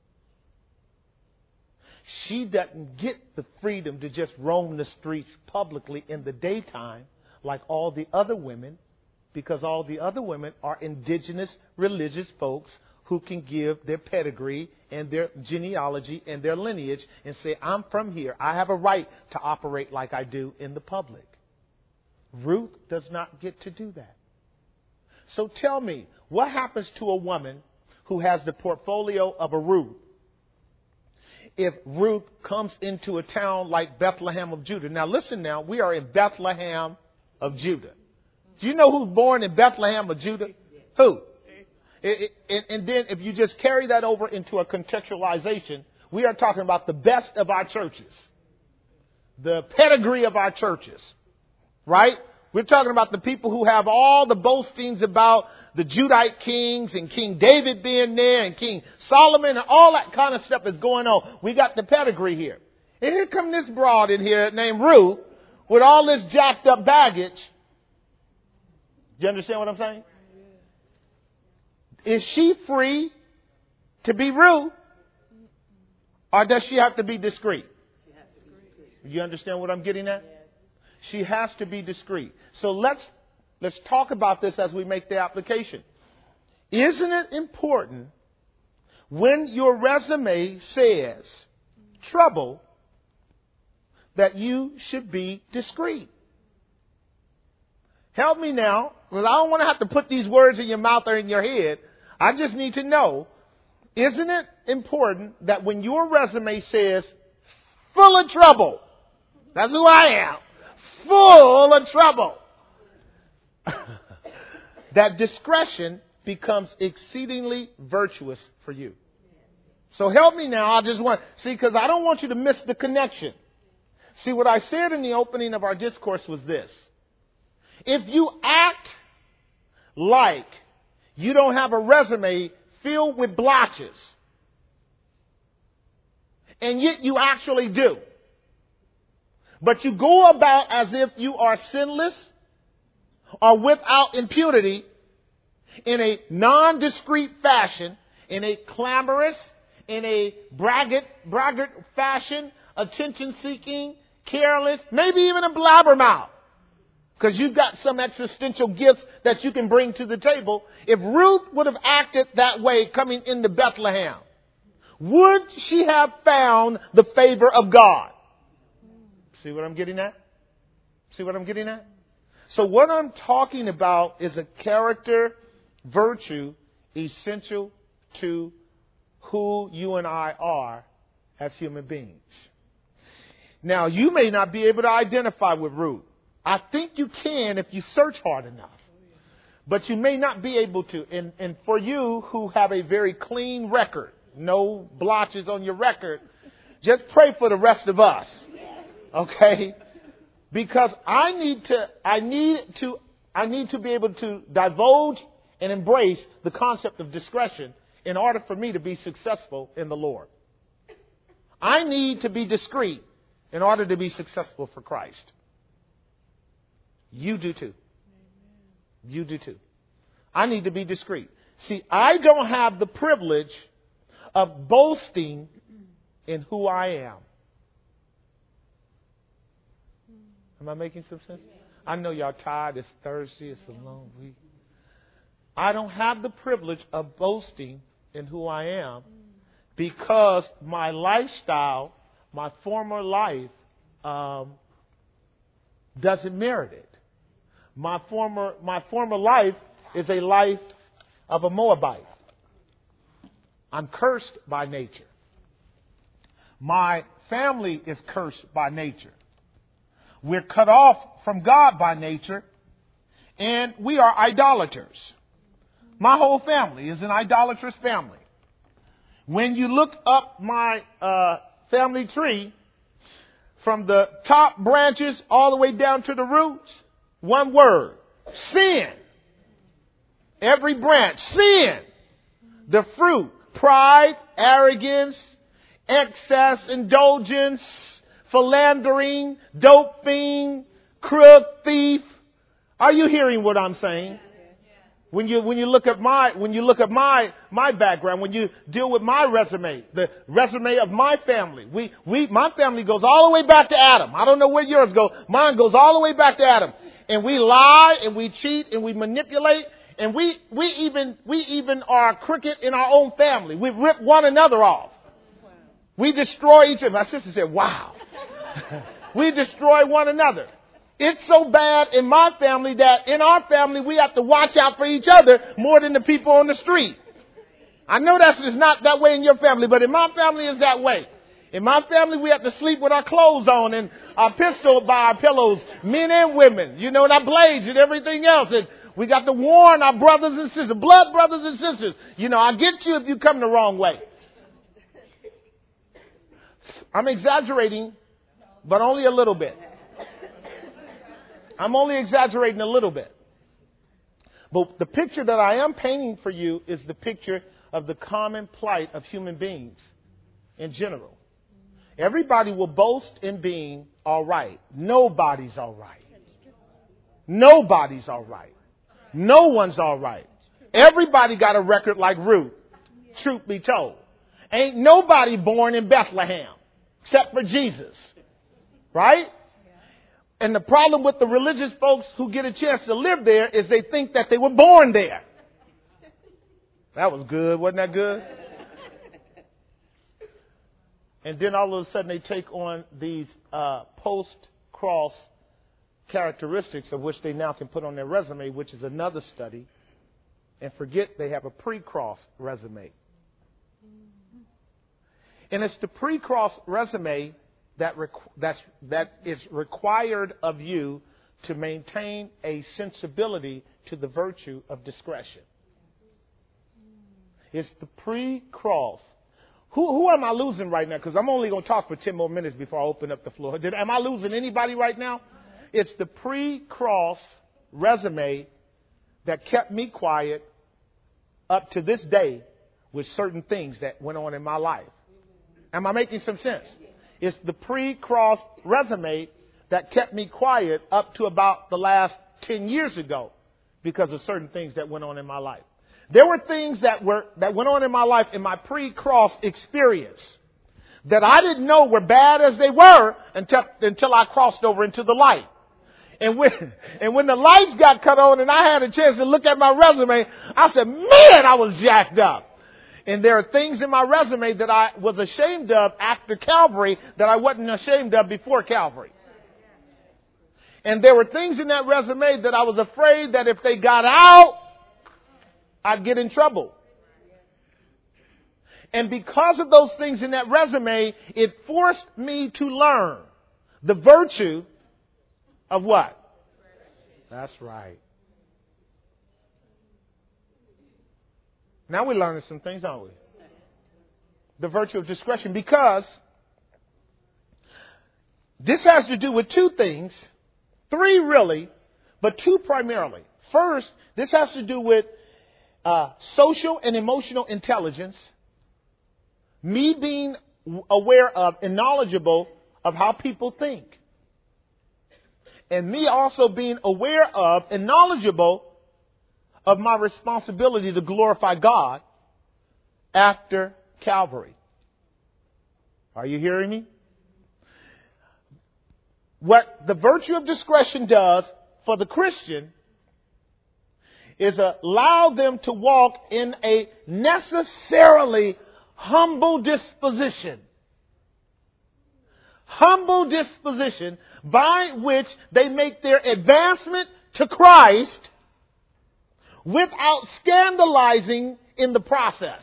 She doesn't get the freedom to just roam the streets publicly in the daytime like all the other women, because all the other women are indigenous religious folks who can give their pedigree and their genealogy and their lineage and say, I'm from here. I have a right to operate like I do in the public. Ruth does not get to do that. So tell me, what happens to a woman who has the portfolio of a Ruth if Ruth comes into a town like Bethlehem of Judah? Now listen now, we are in Bethlehem of Judah. Do you know who's born in Bethlehem of Judah? Who? It, it, and then if you just carry that over into a contextualization, we are talking about the best of our churches, the pedigree of our churches, right? We're talking about the people who have all the boastings about the Judite kings and King David being there and King Solomon and all that kind of stuff is going on. We got the pedigree here. And here come this broad in here named Ruth with all this jacked up baggage. Do you understand what I'm saying? Is she free to be Ruth, or does she have to be discreet? You understand what I'm getting at? She has to be discreet. So let's let's talk about this as we make the application. Isn't it important when your resume says trouble that you should be discreet? Help me now, because I don't want to have to put these words in your mouth or in your head. I just need to know, isn't it important that when your resume says full of trouble, that's who I am, full of trouble, that discretion becomes exceedingly virtuous for you. So help me now. I just want, see, because I don't want you to miss the connection. See, what I said in the opening of our discourse was this. If you act like you don't have a resume filled with blotches, and yet you actually do, but you go about as if you are sinless or without impunity in a non-discreet fashion, in a clamorous, in a braggart, braggart fashion, attention-seeking, careless, maybe even a blabbermouth, because you've got some existential gifts that you can bring to the table. If Ruth would have acted that way coming into Bethlehem, would she have found the favor of God? See what I'm getting at? See what I'm getting at? So what I'm talking about is a character virtue essential to who you and I are as human beings. Now, you may not be able to identify with Ruth. I think you can if you search hard enough. But you may not be able to. And, and for you who have a very clean record, no blotches on your record, just pray for the rest of us. Okay? Because I need to, I need to, I need to be able to divulge and embrace the concept of discretion in order for me to be successful in the Lord. I need to be discreet in order to be successful for Christ. You do too. You do too. I need to be discreet. See, I don't have the privilege of boasting in who I am. Am I making some sense? I know y'all tired. It's Thursday. It's a long week. I don't have the privilege of boasting in who I am because my lifestyle, my former life, um, doesn't merit it. My former, my former life is a life of a Moabite. I'm cursed by nature. My family is cursed by nature. We're cut off from God by nature, and we are idolaters. My whole family is an idolatrous family. When you look up my uh, family tree, from the top branches all the way down to the roots, one word, sin. Every branch, sin. The fruit, pride, arrogance, excess, indulgence, philandering, dope fiend, crook, thief. Are you hearing what I'm saying? When you when you look at my when you look at my my background, when you deal with my resume, the resume of my family, we we my family goes all the way back to Adam. I don't know where yours go. Mine goes all the way back to Adam. And we lie and we cheat and we manipulate and we we even we even are crooked in our own family. We rip one another off. We destroy each other. My sister said, "Wow." We destroy one another. It's so bad in my family that in our family we have to watch out for each other more than the people on the street. I know that's just not that way in your family, but in my family it's that way. In my family we have to sleep with our clothes on and our pistol by our pillows, men and women, you know, and our blades and everything else. And we got to warn our brothers and sisters, blood brothers and sisters. You know, I'll get you if you come the wrong way. I'm exaggerating, but only a little bit. I'm only exaggerating a little bit. But the picture that I am painting for you is the picture of the common plight of human beings in general. Everybody will boast in being all right. Nobody's all right. Nobody's all right. No one's all right. Everybody got a record like Ruth, truth be told. Ain't nobody born in Bethlehem except for Jesus. Right? And the problem with the religious folks who get a chance to live there is they think that they were born there. That was good. Wasn't that good? And then all of a sudden they take on these uh, post-cross characteristics of which they now can put on their resume, which is another study, and forget they have a pre-cross resume. And it's the pre-cross resume that requ- that's, that is required of you to maintain a sensibility to the virtue of discretion. It's the pre-cross. Who, who am I losing right now? Because I'm only going to talk for ten more minutes before I open up the floor. Did, am I losing anybody right now? It's the pre-cross resume that kept me quiet up to this day with certain things that went on in my life. Am I making some sense? It's the pre-cross resume that kept me quiet up to about the last ten years ago because of certain things that went on in my life. There were things that were that went on in my life in my pre-cross experience that I didn't know were bad as they were until, until I crossed over into the light. And when, and when the lights got cut on and I had a chance to look at my resume, I said, man, I was jacked up. And there are things in my resume that I was ashamed of after Calvary that I wasn't ashamed of before Calvary. And there were things in that resume that I was afraid that if they got out, I'd get in trouble. And because of those things in that resume, it forced me to learn the virtue of what? That's right. Now we're learning some things, aren't we? The virtue of discretion, because this has to do with two things, three really, but two primarily. First, this has to do with uh, social and emotional intelligence, me being aware of and knowledgeable of how people think, and me also being aware of and knowledgeable of my responsibility to glorify God after Calvary. Are you hearing me? What the virtue of discretion does for the Christian is allow them to walk in a necessarily humble disposition. Humble disposition by which they make their advancement to Christ without scandalizing in the process.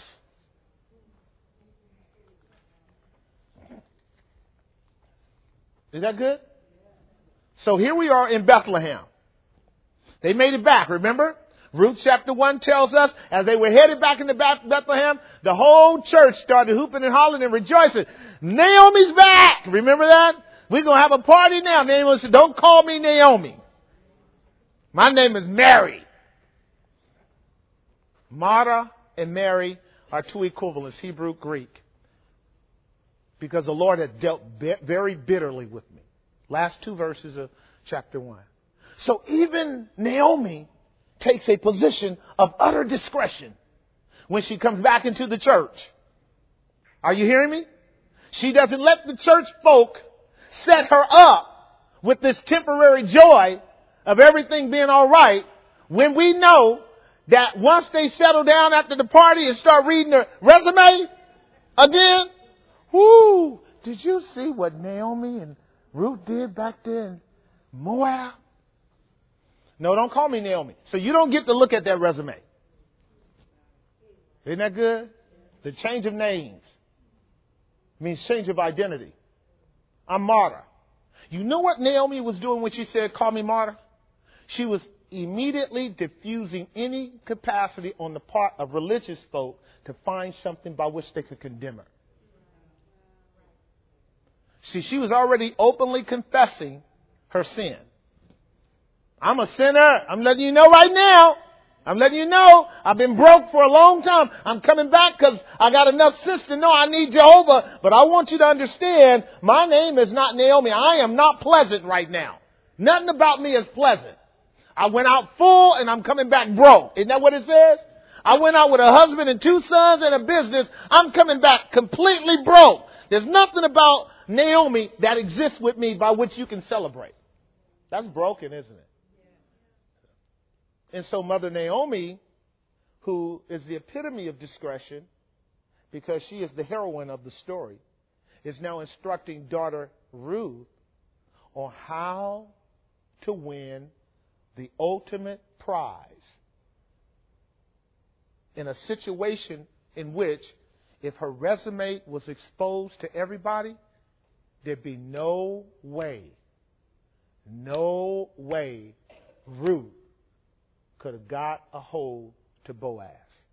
Is that good? So here we are in Bethlehem. They made it back, remember? Ruth chapter one tells us as they were headed back into Bethlehem, the whole church started hooping and hollering and rejoicing. Naomi's back! Remember that? We're going to have a party now. Naomi said, don't call me Naomi. My name is Mary. Martha and Mary are two equivalents, Hebrew, Greek. Because the Lord had dealt very bitterly with me. Last two verses of chapter one. So even Naomi takes a position of utter discretion when she comes back into the church. Are you hearing me? She doesn't let the church folk set her up with this temporary joy of everything being all right when we know that once they settle down after the party and start reading their resume again, whoo, did you see what Naomi and Ruth did back there in Moab? No, don't call me Naomi. So you don't get to look at that resume. Isn't that good? The change of names means change of identity. I'm Martha. You know what Naomi was doing when she said, call me Martha? She was immediately diffusing any capacity on the part of religious folk to find something by which they could condemn her. See, she was already openly confessing her sin. I'm a sinner. I'm letting you know right now. I'm letting you know I've been broke for a long time. I'm coming back because I got enough sense to know I need Jehovah. But I want you to understand my name is not Naomi. I am not pleasant right now. Nothing about me is pleasant. I went out full and I'm coming back broke. Isn't that what it says? I went out with a husband and two sons and a business. I'm coming back completely broke. There's nothing about Naomi that exists with me by which you can celebrate. That's broken, isn't it? And so Mother Naomi, who is the epitome of discretion, because she is the heroine of the story, is now instructing daughter Ruth on how to win the ultimate prize in a situation in which if her resume was exposed to everybody, there'd be no way, no way Ruth could have got a hold to Boaz.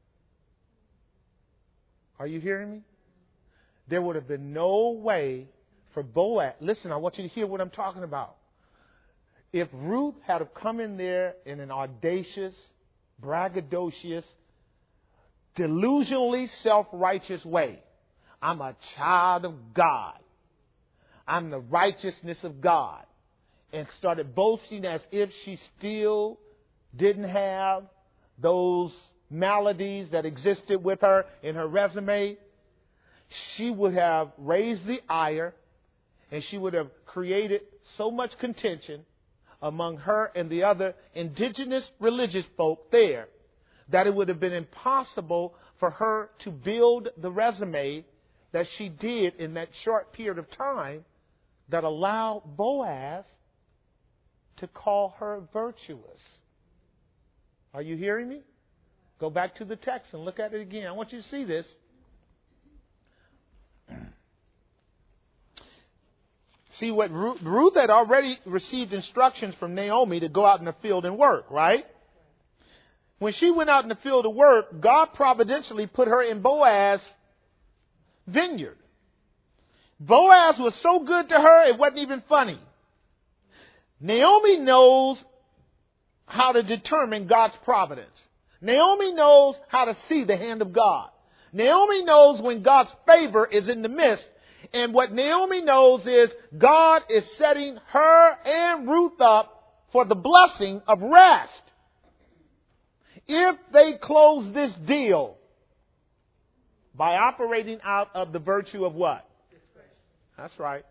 Are you hearing me? There would have been no way for Boaz. Listen, I want you to hear what I'm talking about. If Ruth had come in there in an audacious, braggadocious, delusionally self-righteous way, I'm a child of God, I'm the righteousness of God, and started boasting as if she still didn't have those maladies that existed with her in her resume, she would have raised the ire and she would have created so much contention among her and the other indigenous religious folk there that it would have been impossible for her to build the resume that she did in that short period of time that allowed Boaz to call her virtuous. Are you hearing me? Go back to the text and look at it again. I want you to see this. See, what Ruth, Ruth had already received instructions from Naomi to go out in the field and work, right? When she went out in the field to work, God providentially put her in Boaz's vineyard. Boaz was so good to her, it wasn't even funny. Naomi knows how to determine God's providence. Naomi knows how to see the hand of God. Naomi knows when God's favor is in the midst. And what Naomi knows is God is setting her and Ruth up for the blessing of rest. If they close this deal by operating out of the virtue of what? Discretion. That's right.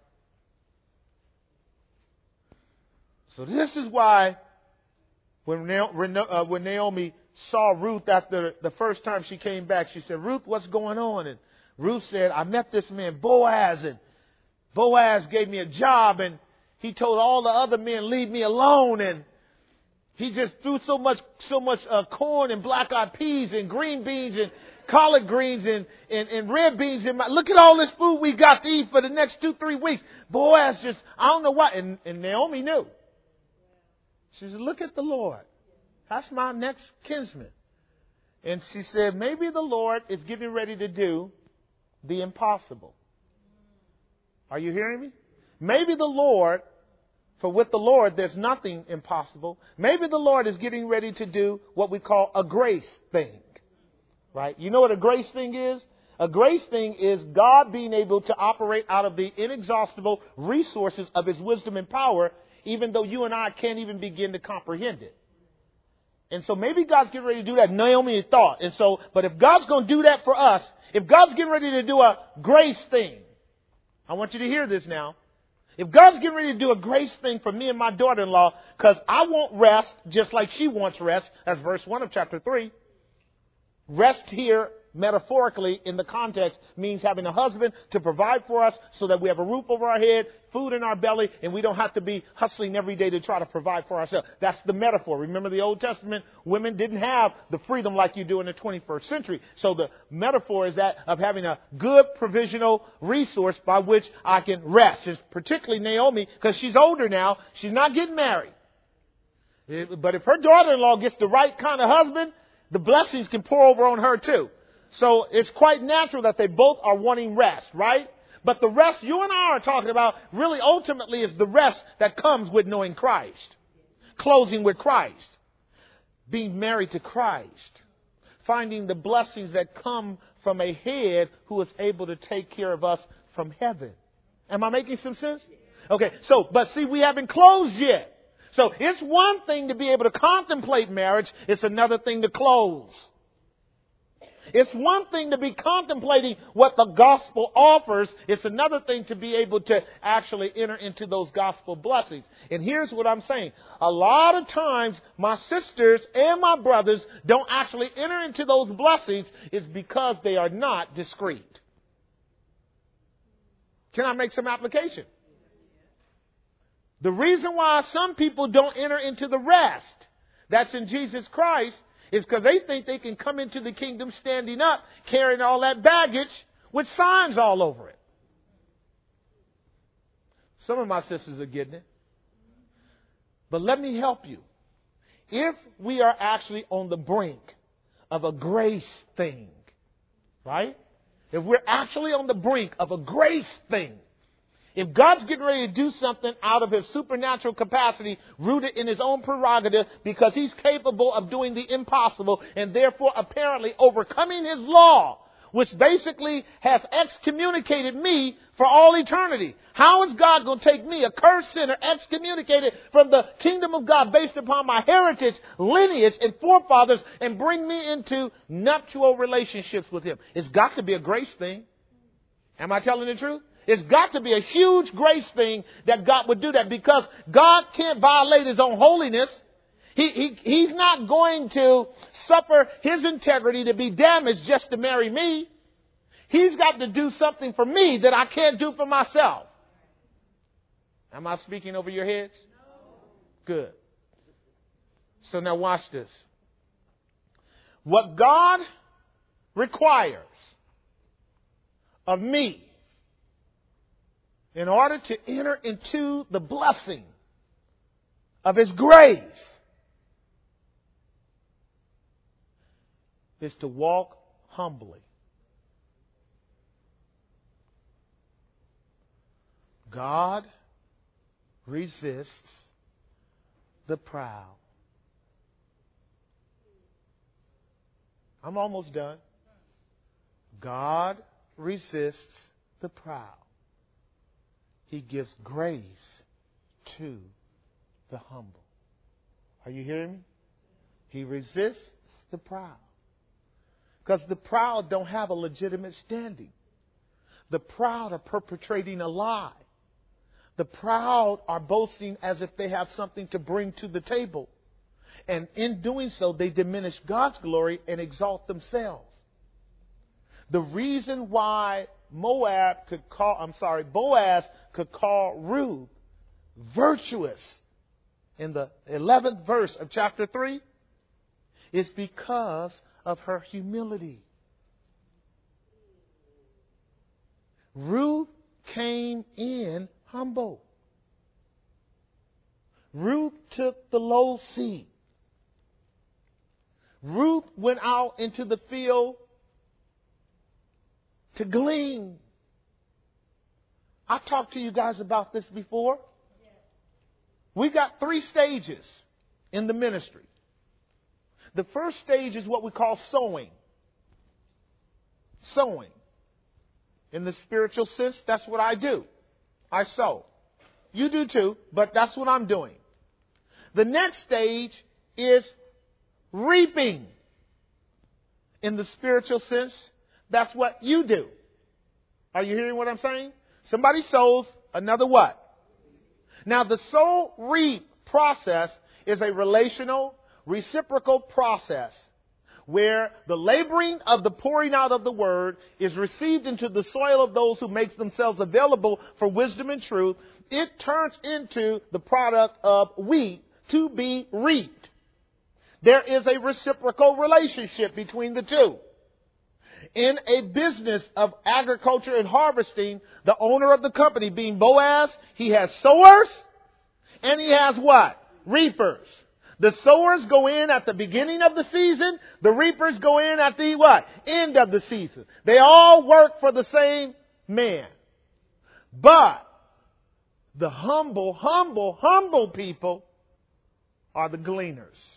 So this is why when Naomi saw Ruth after the first time she came back, she said, Ruth, what's going on? And Ruth said, I met this man Boaz, and Boaz gave me a job, and he told all the other men, leave me alone, and he just threw so much so much uh, corn and black-eyed peas and green beans and collard greens and, and, and red beans. In my, look at all this food we got to eat for the next two, three weeks. Boaz just, I don't know why. And, and Naomi knew. She said, look at the Lord. That's my next kinsman. And she said, maybe the Lord is getting ready to do the impossible. Are you hearing me? Maybe the Lord, for with the Lord there's nothing impossible. Maybe the Lord is getting ready to do what we call a grace thing. Right? You know what a grace thing is? A grace thing is God being able to operate out of the inexhaustible resources of His wisdom and power, even though you and I can't even begin to comprehend it. And so maybe God's getting ready to do that. Naomi thought. And so, but if God's going to do that for us, if God's getting ready to do a grace thing, I want you to hear this now. If God's getting ready to do a grace thing for me and my daughter-in-law, because I want rest just like she wants rest, that's verse one of chapter three. Rest here, metaphorically, in the context, means having a husband to provide for us so that we have a roof over our head, food in our belly, and we don't have to be hustling every day to try to provide for ourselves. That's the metaphor. Remember the Old Testament, women didn't have the freedom like you do in the twenty-first century. So the metaphor is that of having a good provisional resource by which I can rest. It's particularly Naomi, because she's older now. She's not getting married. But if her daughter-in-law gets the right kind of husband, the blessings can pour over on her too. So it's quite natural that they both are wanting rest, right? But the rest you and I are talking about really ultimately is the rest that comes with knowing Christ. Closing with Christ. Being married to Christ. Finding the blessings that come from a head who is able to take care of us from heaven. Am I making some sense? Okay, so, but see, we haven't closed yet. So it's one thing to be able to contemplate marriage. It's another thing to close. It's one thing to be contemplating what the gospel offers. It's another thing to be able to actually enter into those gospel blessings. And here's what I'm saying. A lot of times my sisters and my brothers don't actually enter into those blessings. It's because they are not discreet. Can I make some application? The reason why some people don't enter into the rest that's in Jesus Christ is because they think they can come into the kingdom standing up, carrying all that baggage with signs all over it. Some of my sisters are getting it. But let me help you. If we are actually on the brink of a grace thing, right? If we're actually on the brink of a grace thing, if God's getting ready to do something out of His supernatural capacity, rooted in His own prerogative, because He's capable of doing the impossible and therefore apparently overcoming His law, which basically has excommunicated me for all eternity. How is God going to take me, a cursed sinner, excommunicated from the kingdom of God based upon my heritage, lineage, and forefathers, and bring me into nuptial relationships with Him? It's got to be a grace thing. Am I telling the truth? It's got to be a huge grace thing that God would do that, because God can't violate His own holiness. He, he, he's not going to suffer his integrity to be damaged just to marry me. He's got to do something for me that I can't do for myself. Am I speaking over your heads? Good. So now watch this. What God requires of me in order to enter into the blessing of His grace is to walk humbly. God resists the proud. I'm almost done. God resists the proud. He gives grace to the humble. Are you hearing me? He resists the proud. Because the proud don't have a legitimate standing. The proud are perpetrating a lie. The proud are boasting as if they have something to bring to the table. And in doing so, they diminish God's glory and exalt themselves. The reason why Moab could call, I'm sorry, Boaz could call Ruth virtuous in the eleventh verse of chapter three is because of her humility. Ruth came in humble. Ruth took the low seat. Ruth went out into the field to glean. I talked to you guys about this before. We got three stages in the ministry. The first stage is what we call sowing. Sowing. In the spiritual sense, that's what I do. I sow. You do too, but that's what I'm doing. The next stage is reaping. In the spiritual sense, that's what you do. Are you hearing what I'm saying? Somebody sows, another what? Now the sow reap process is a relational, reciprocal process where the laboring of the pouring out of the word is received into the soil of those who make themselves available for wisdom and truth. It turns into the product of wheat to be reaped. There is a reciprocal relationship between the two. In a business of agriculture and harvesting, the owner of the company being Boaz, he has sowers and he has what? Reapers. The sowers go in at the beginning of the season. The reapers go in at the what? End of the season. They all work for the same man. But the humble, humble, humble people are the gleaners.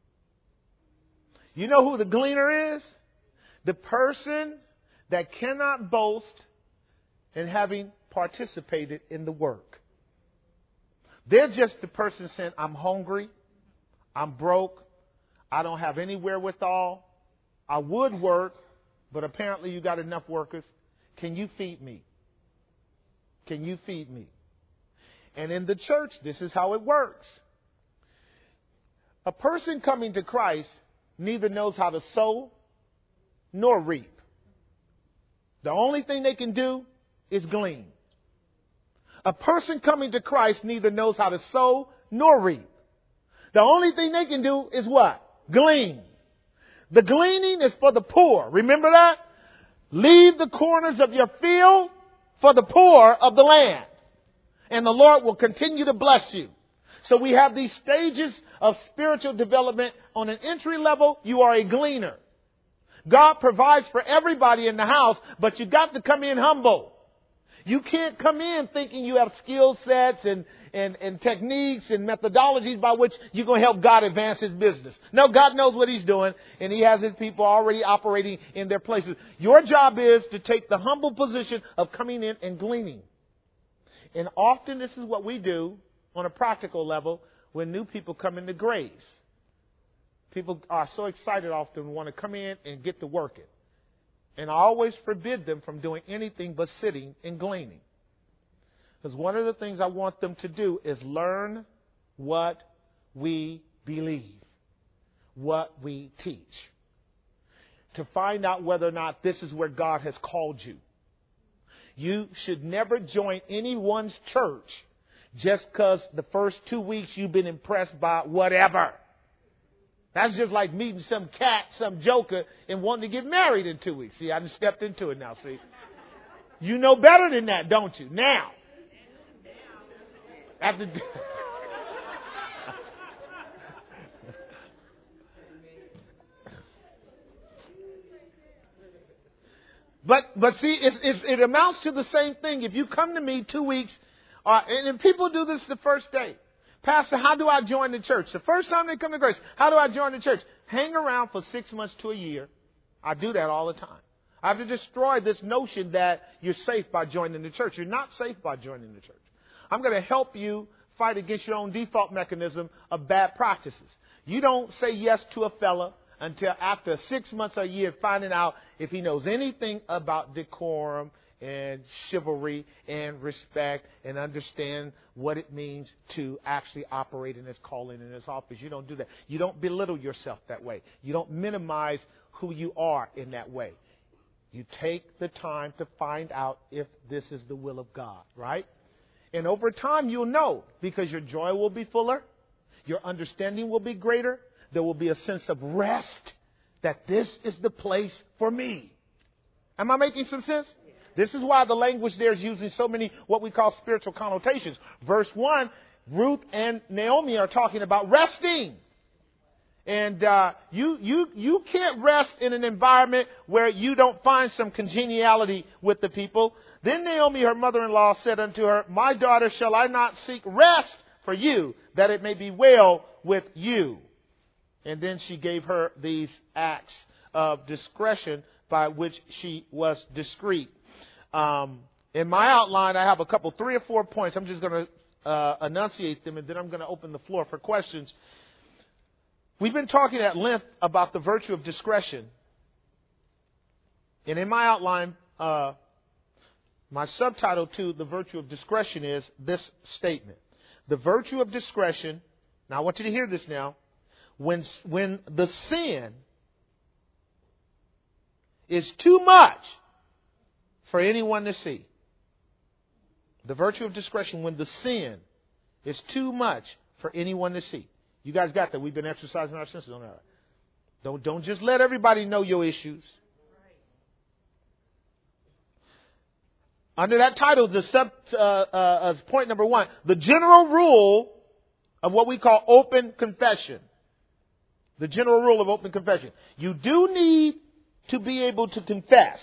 You know who the gleaner is? The person that cannot boast in having participated in the work. They're just the person saying, I'm hungry. I'm broke. I don't have any wherewithal. I would work, but apparently you got enough workers. Can you feed me? Can you feed me? And in the church, this is how it works. A person coming to Christ neither knows how to sow nor reap. The only thing they can do is glean. A person coming to Christ neither knows how to sow nor reap. The only thing they can do is what? Glean. The gleaning is for the poor. Remember that? Leave the corners of your field for the poor of the land. And the Lord will continue to bless you. So we have these stages of spiritual development. On an entry level, you are a gleaner. God provides for everybody in the house, but you got to come in humble. You can't come in thinking you have skill sets and, and, and techniques and methodologies by which you're going to help God advance His business. No, God knows what He's doing, and He has His people already operating in their places. Your job is to take the humble position of coming in and gleaning. And often this is what we do on a practical level when new people come into grace. People are so excited often, want to come in and get to working. And I always forbid them from doing anything but sitting and gleaning. Because one of the things I want them to do is learn what we believe. what we teach. To find out whether or not this is where God has called you. You should never join anyone's church just because the first two weeks you've been impressed by whatever. That's just like meeting some cat, some joker, and wanting to get married in two weeks. See, I just stepped into it now, see. You know better than that, don't you? Now. After... But but see, it, it, it amounts to the same thing. If you come to me two weeks, uh, and, and people do this the first day. Pastor, how do I join the church? The first time they come to grace, how do I join the church? Hang around for six months to a year. I do that all the time. I have to destroy this notion that you're safe by joining the church. You're not safe by joining the church. I'm going to help you fight against your own default mechanism of bad practices. You don't say yes to a fella until after six months or a year finding out if he knows anything about decorum and chivalry and respect and understand what it means to actually operate in his calling in his office. You don't do that. You don't belittle yourself that way. You don't minimize who you are in that way. You take the time to find out if this is the will of God, right? And over time you'll know, because your joy will be fuller, your understanding will be greater, there will be a sense of rest that this is the place for me. Am I making some sense? This is why the language there is using so many what we call spiritual connotations. Verse one, Ruth and Naomi are talking about resting. And uh, you you you can't rest in an environment where you don't find some congeniality with the people. Then Naomi, her mother-in-law, said unto her, My daughter, shall I not seek rest for you, that it may be well with you? And then she gave her these acts of discretion by which she was discreet. Um, in my outline, I have a couple, three or four points. I'm just going to uh, enunciate them, and then I'm going to open the floor for questions. We've been talking at length about the virtue of discretion. And in my outline, uh, my subtitle to the virtue of discretion is this statement. The virtue of discretion, now I want you to hear this now, when, when the sin is too much for anyone to see. The virtue of discretion when the sin is too much for anyone to see. You guys got that? We've been exercising our senses on that. Don't, don't just let everybody know your issues. Under that title, the sub, uh, uh, as point number one, the general rule of what we call open confession. The general rule of open confession. You do need to be able to confess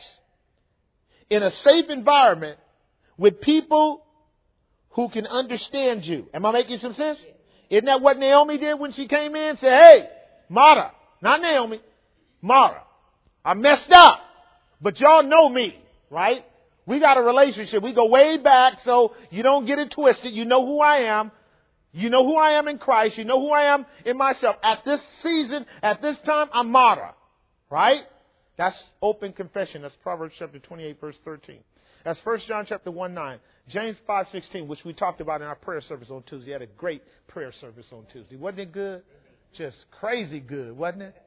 in a safe environment with people who can understand you. Am I making some sense? Isn't that what Naomi did when she came in? Said, hey, Mara, not Naomi, Mara, I messed up, but y'all know me, right? We got a relationship. We go way back, so you don't get it twisted. You know who I am. You know who I am in Christ. You know who I am in myself. At this season, at this time, I'm Mara, right? That's open confession. That's Proverbs chapter twenty-eight, verse thirteen. That's First John chapter one, nine. James five, sixteen, which we talked about in our prayer service on Tuesday. We had a great prayer service on Tuesday. Wasn't it good? Just crazy good, wasn't it?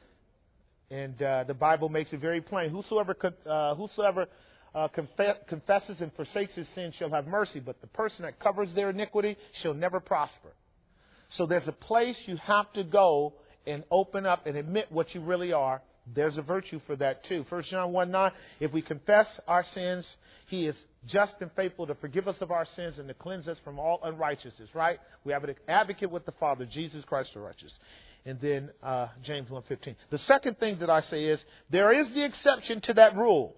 And uh, the Bible makes it very plain. Whosoever uh, whosoever uh, conf- confesses and forsakes his sin shall have mercy, but the person that covers their iniquity shall never prosper. So there's a place you have to go and open up and admit what you really are. There's a virtue for that too. First John one, nine, if we confess our sins, he is just and faithful to forgive us of our sins and to cleanse us from all unrighteousness, right? We have an advocate with the Father, Jesus Christ the righteous. And then uh, James one, fifteen. The second thing that I say is there is the exception to that rule.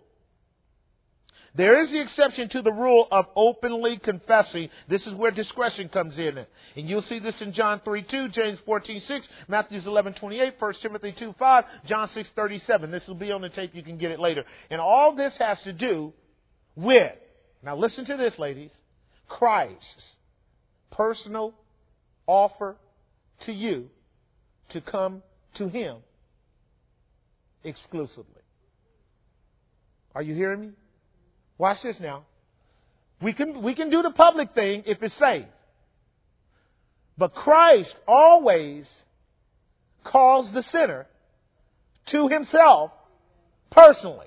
There is the exception to the rule of openly confessing. This is where discretion comes in. And you'll see this in John three, two, James fourteen, six, Matthew eleven, twenty-eight, First Timothy two, five, John six, thirty-seven. This will be on the tape. You can get it later. And all this has to do with, now listen to this, ladies, Christ's personal offer to you to come to him exclusively. Are you hearing me? Watch this now. We can, we can do the public thing if it's safe. But Christ always calls the sinner to himself personally.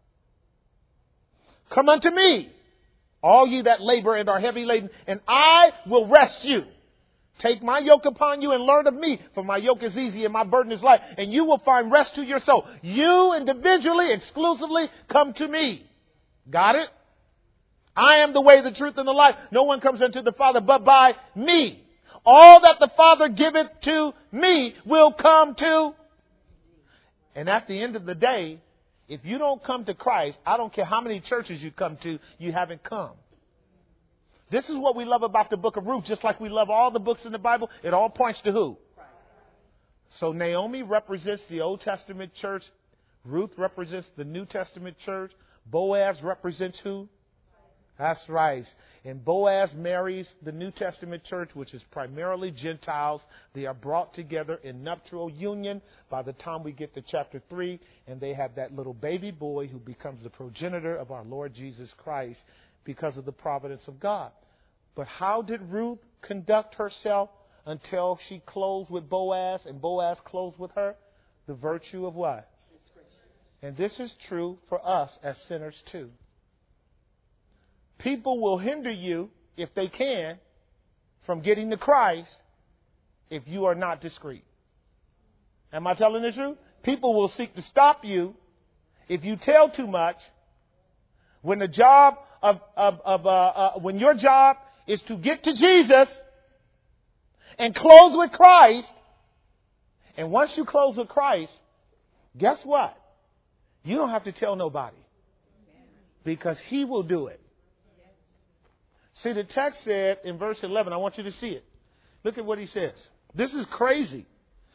Come unto me, all ye that labor and are heavy laden, and I will rest you. Take my yoke upon you and learn of me, for my yoke is easy and my burden is light, and you will find rest to your soul. You individually, exclusively, come to me. Got it? I am the way, the truth, and the life. No one comes unto the Father but by me. All that the Father giveth to me will come to. And at the end of the day, if you don't come to Christ, I don't care how many churches you come to, you haven't come. This is what we love about the book of Ruth. Just like we love all the books in the Bible, it all points to who? So Naomi represents the Old Testament church. Ruth represents the New Testament church. Boaz represents who? That's right. And Boaz marries the New Testament church, which is primarily Gentiles. They are brought together in nuptial union by the time we get to chapter three. And they have that little baby boy who becomes the progenitor of our Lord Jesus Christ because of the providence of God. But how did Ruth conduct herself until she closed with Boaz and Boaz closed with her? The virtue of what? And this is true for us as sinners too. People will hinder you, if they can, from getting to Christ if you are not discreet. Am I telling the truth? People will seek to stop you if you tell too much. When the job of, of, of uh, uh, when your job is to get to Jesus and close with Christ, and once you close with Christ, guess what? You don't have to tell nobody because He will do it. See, the text said in verse eleven, I want you to see it. Look at what he says. This is crazy.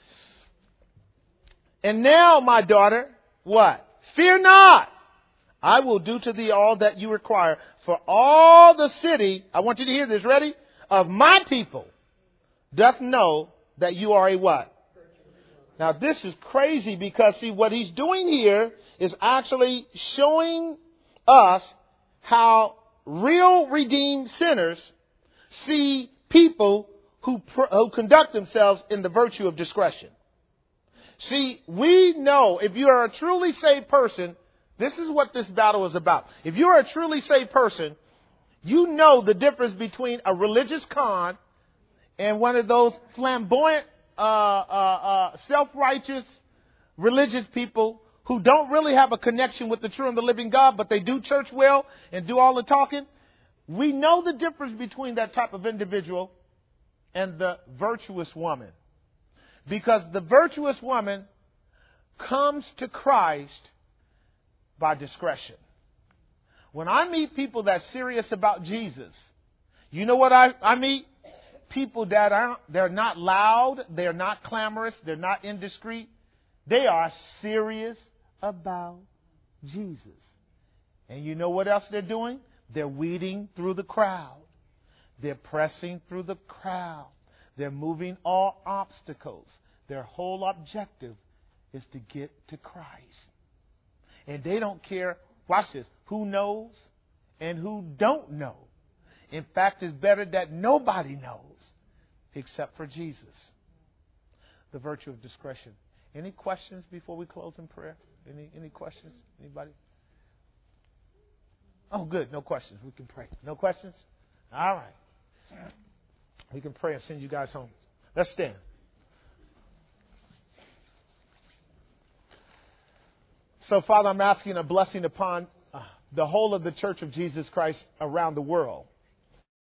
And now, my daughter, what? Fear not. I will do to thee all that you require. For all the city, I want you to hear this, ready? Of my people doth know that you are a what? Now, this is crazy because, see, what he's doing here is actually showing us how real redeemed sinners see people who, pr- who conduct themselves in the virtue of discretion. See, we know if you are a truly saved person, this is what this battle is about. If you are a truly saved person, you know the difference between a religious con and one of those flamboyant, uh, uh, uh, self-righteous religious people who don't really have a connection with the true and the living God, but they do church well and do all the talking. We know the difference between that type of individual and the virtuous woman. Because the virtuous woman comes to Christ by discretion. When I meet people that's serious about Jesus, you know what I, I meet? People that are they're not loud, they're not clamorous, they're not indiscreet. They are serious about Jesus. And you know what else they're doing? They're weeding through the crowd. They're pressing through the crowd. They're moving all obstacles. Their whole objective is to get to Christ. And they don't care, watch this, who knows and who don't know. In fact, it's better that nobody knows except for Jesus. The virtue of discretion. Any questions before we close in prayer? Any any questions? Anybody? Oh, good. No questions. We can pray. No questions? All right. We can pray and send you guys home. Let's stand. So, Father, I'm asking a blessing upon uh, the whole of the Church of Jesus Christ around the world.